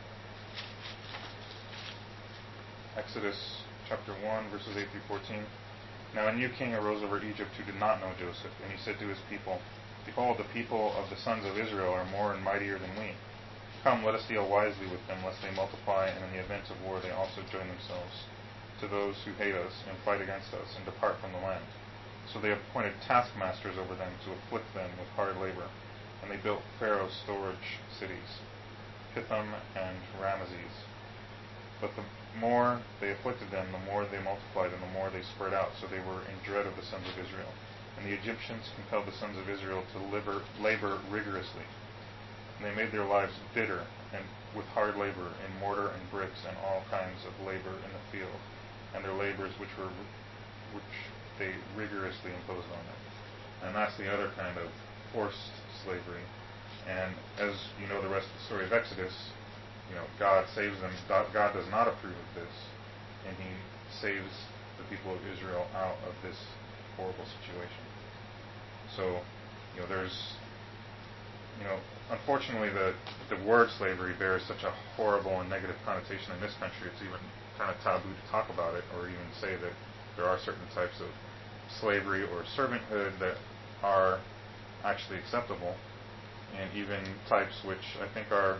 Exodus chapter 1, verses 8 through 14. "Now a new king arose over Egypt who did not know Joseph, and he said to his people, 'Behold, the people of the sons of Israel are more and mightier than we. Come, let us deal wisely with them, lest they multiply, and in the event of war they also join themselves to those who hate us and fight against us, and depart from the land.' So they appointed taskmasters over them to afflict them with hard labor, and they built Pharaoh's storage cities, Pithom and Ramesses. But the more they afflicted them, the more they multiplied, and the more they spread out, so they were in dread of the sons of Israel. And the Egyptians compelled the sons of Israel to labor rigorously. And they made their lives bitter and with hard labor in mortar and bricks and all kinds of labor in the field, and their labors which they rigorously imposed on them. And that's the other kind of forced slavery. And as you know the rest of the story of Exodus, God saves them. God does not approve of this, and He saves the people of Israel out of this horrible situation. So, there's, unfortunately, the word slavery bears such a horrible and negative connotation in this country. It's even kind of taboo to talk about it, or even say that there are certain types of slavery or servanthood that are actually acceptable, and even types which I think are,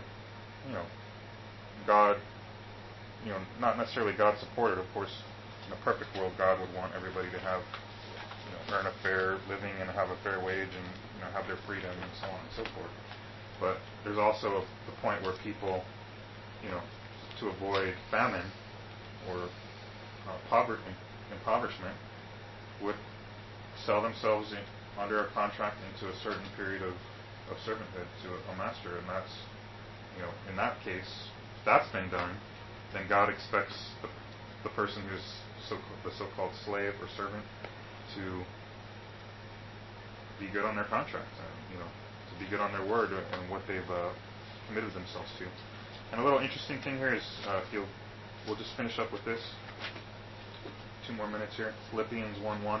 God, not necessarily God supported. Of course, in a perfect world, God would want everybody to have, earn a fair living and have a fair wage and have their freedom and so on and so forth. But there's also the point where people, to avoid famine or impoverishment, would sell themselves under a contract into a certain period of servanthood to a master, and that's, in that case, if that's been done, then God expects the person who's the so-called slave or servant to be good on their contract, to be good on their word and what they've committed themselves to. And a little interesting thing here is, we'll just finish up with this. 2 more minutes here. Philippians 1:1.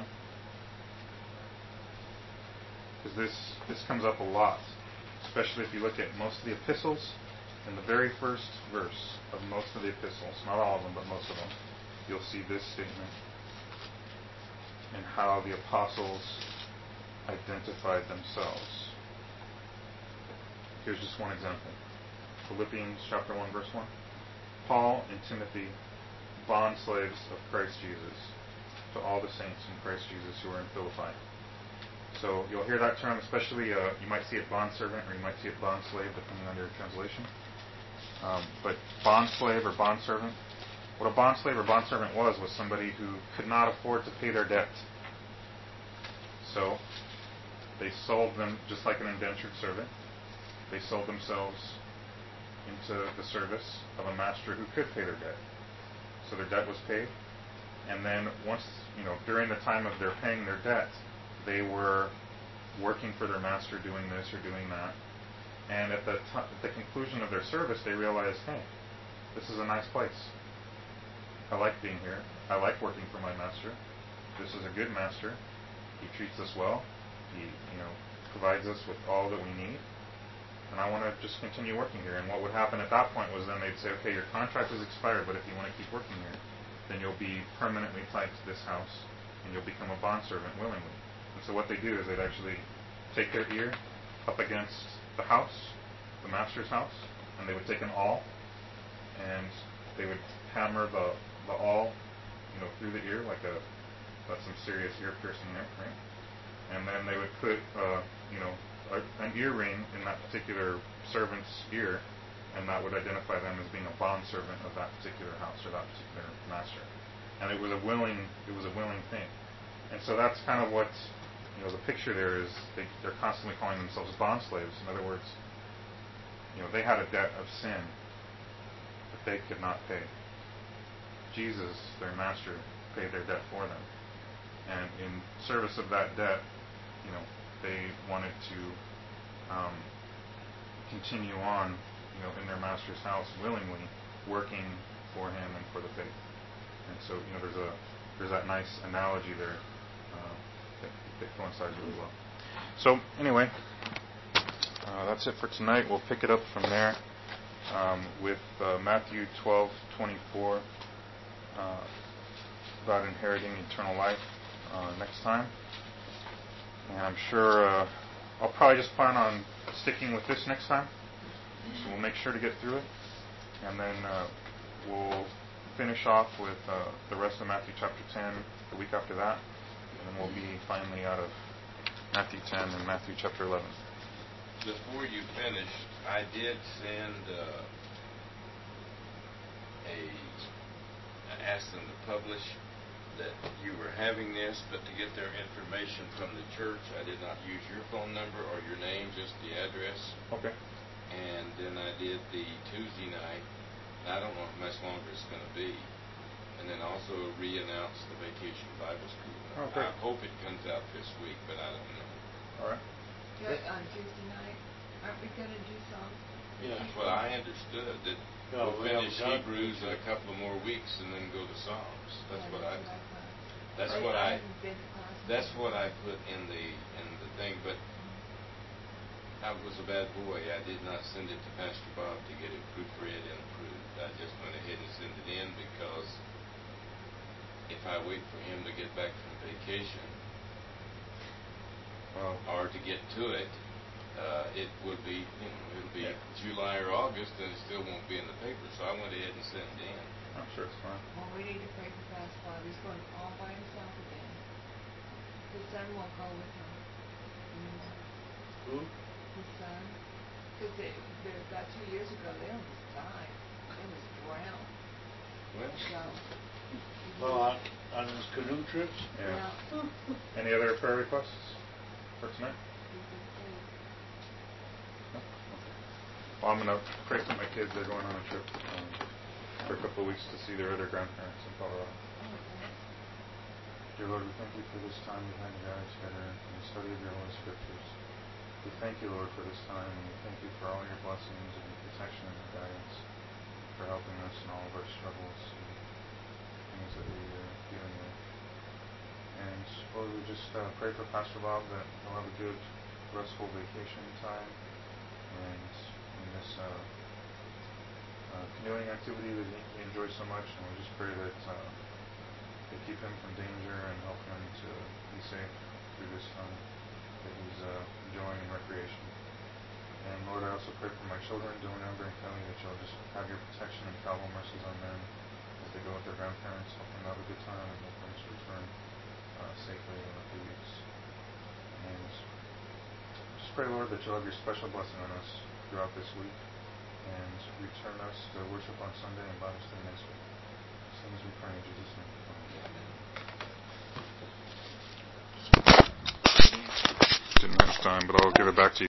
Because this comes up a lot, especially if you look at most of the epistles. In the very first verse of most of the epistles, not all of them, but most of them, you'll see this statement and how the apostles identified themselves. Here's just one example. Philippians chapter 1, verse 1. Paul and Timothy, bondslaves of Christ Jesus, to all the saints in Christ Jesus who are in Philippi. So you'll hear that term, especially, you might see it bondservant or you might see it bondslave, depending on your translation. But bondslave or bondservant, what a bondslave or bondservant was somebody who could not afford to pay their debt. So they sold them, just like an indentured servant, they sold themselves into the service of a master who could pay their debt. So their debt was paid, and then once, during the time of their paying their debt, they were working for their master, doing this or doing that. And at the conclusion of their service, they realized, hey, this is a nice place. I like being here. I like working for my master. This is a good master. He treats us well. He, provides us with all that we need. And I want to just continue working here. And what would happen at that point was then they'd say, okay, your contract is expired, but if you want to keep working here, then you'll be permanently tied to this house, and you'll become a bondservant willingly. And so what they do is they'd actually take their ear up against the house, the master's house, and they would take an awl, and they would hammer the awl, through the ear, that's some serious ear piercing there, right? And then they would put, an earring in that particular servant's ear, and that would identify them as being a bondservant of that particular house or that particular master. And it was a willing thing. And so that's kind of what, the picture there is. They're constantly calling themselves bond slaves. In other words, they had a debt of sin that they could not pay. Jesus, their master, paid their debt for them. And in service of that debt, they wanted to continue on, in their master's house willingly, working for him and for the faith. And so, there's that nice analogy there that coincides really well. So, anyway, that's it for tonight. We'll pick it up from there with Matthew 12:24 about inheriting eternal life next time. And I'm sure I'll probably just plan on sticking with this next time. So we'll make sure to get through it. And then we'll finish off with the rest of Matthew chapter 10 the week after that. And then we'll be finally out of Matthew 10 and Matthew chapter 11. Before you finish, I did send I asked them to publish that you were having this, but to get their information from the church, I did not use your phone number or your name, just the address. Okay. and then I did the Tuesday night. I don't know how much longer it's going to be. And then also re-announced the Vacation Bible School. Oh, great. I hope it comes out this week, but I don't know. All right. Good, on Tuesday night, aren't we gonna do some? Yeah. That's what I understood, that No, we'll we haven't finish done Hebrews in it. a couple of more weeks and then go to Psalms. That's what I. thought. That's I- what I haven't been to classes. That's what I put in the thing, but I was a bad boy. I did not send it to Pastor Bob to get it proofread and approved. I just went ahead and sent it in because if I wait for him to get back from vacation Well, or to get to it, it would be, it'll be July or August and it still won't be in the paper. So I went ahead and sent it in. I'm sure it's fine. Well, we need to pray for Pastor Bob. He's going all by himself again. His son won't go with him anymore. Who? His son. Because about 2 years ago, they almost died. They almost drowned. Well, So. Well, on his canoe trips? Yeah. Any other prayer requests for tonight? No? Okay. Well, I'm going to pray for my kids. They're going on a trip for a couple of weeks to see their other grandparents in Colorado. Dear Lord, we thank you for this time we've had gathered together in the study of your Holy Scriptures. We thank you, Lord, for this time, and we thank you for all your blessings and your protection and your guidance, for helping us in all of our struggles and things that we are dealing with. And Lord, we just pray for Pastor Bob that he'll have a good, restful vacation time, and in this canoeing activity that he enjoys so much, and we just pray that they keep him from danger and help him to be safe through this time that he's enjoying in recreation. And Lord, I also pray for my children, Dylan, Amber, and Kelly, that you'll just have your protection and travel mercies on them as they go with their grandparents, help them have a good time, and help them to return safely in a few weeks. And just pray, Lord, that you'll have your special blessing on us throughout this week, and return us to worship on Sunday and Bible study next week. As soon as we pray in Jesus' name. Amen. Didn't have time, but I'll give it back to you.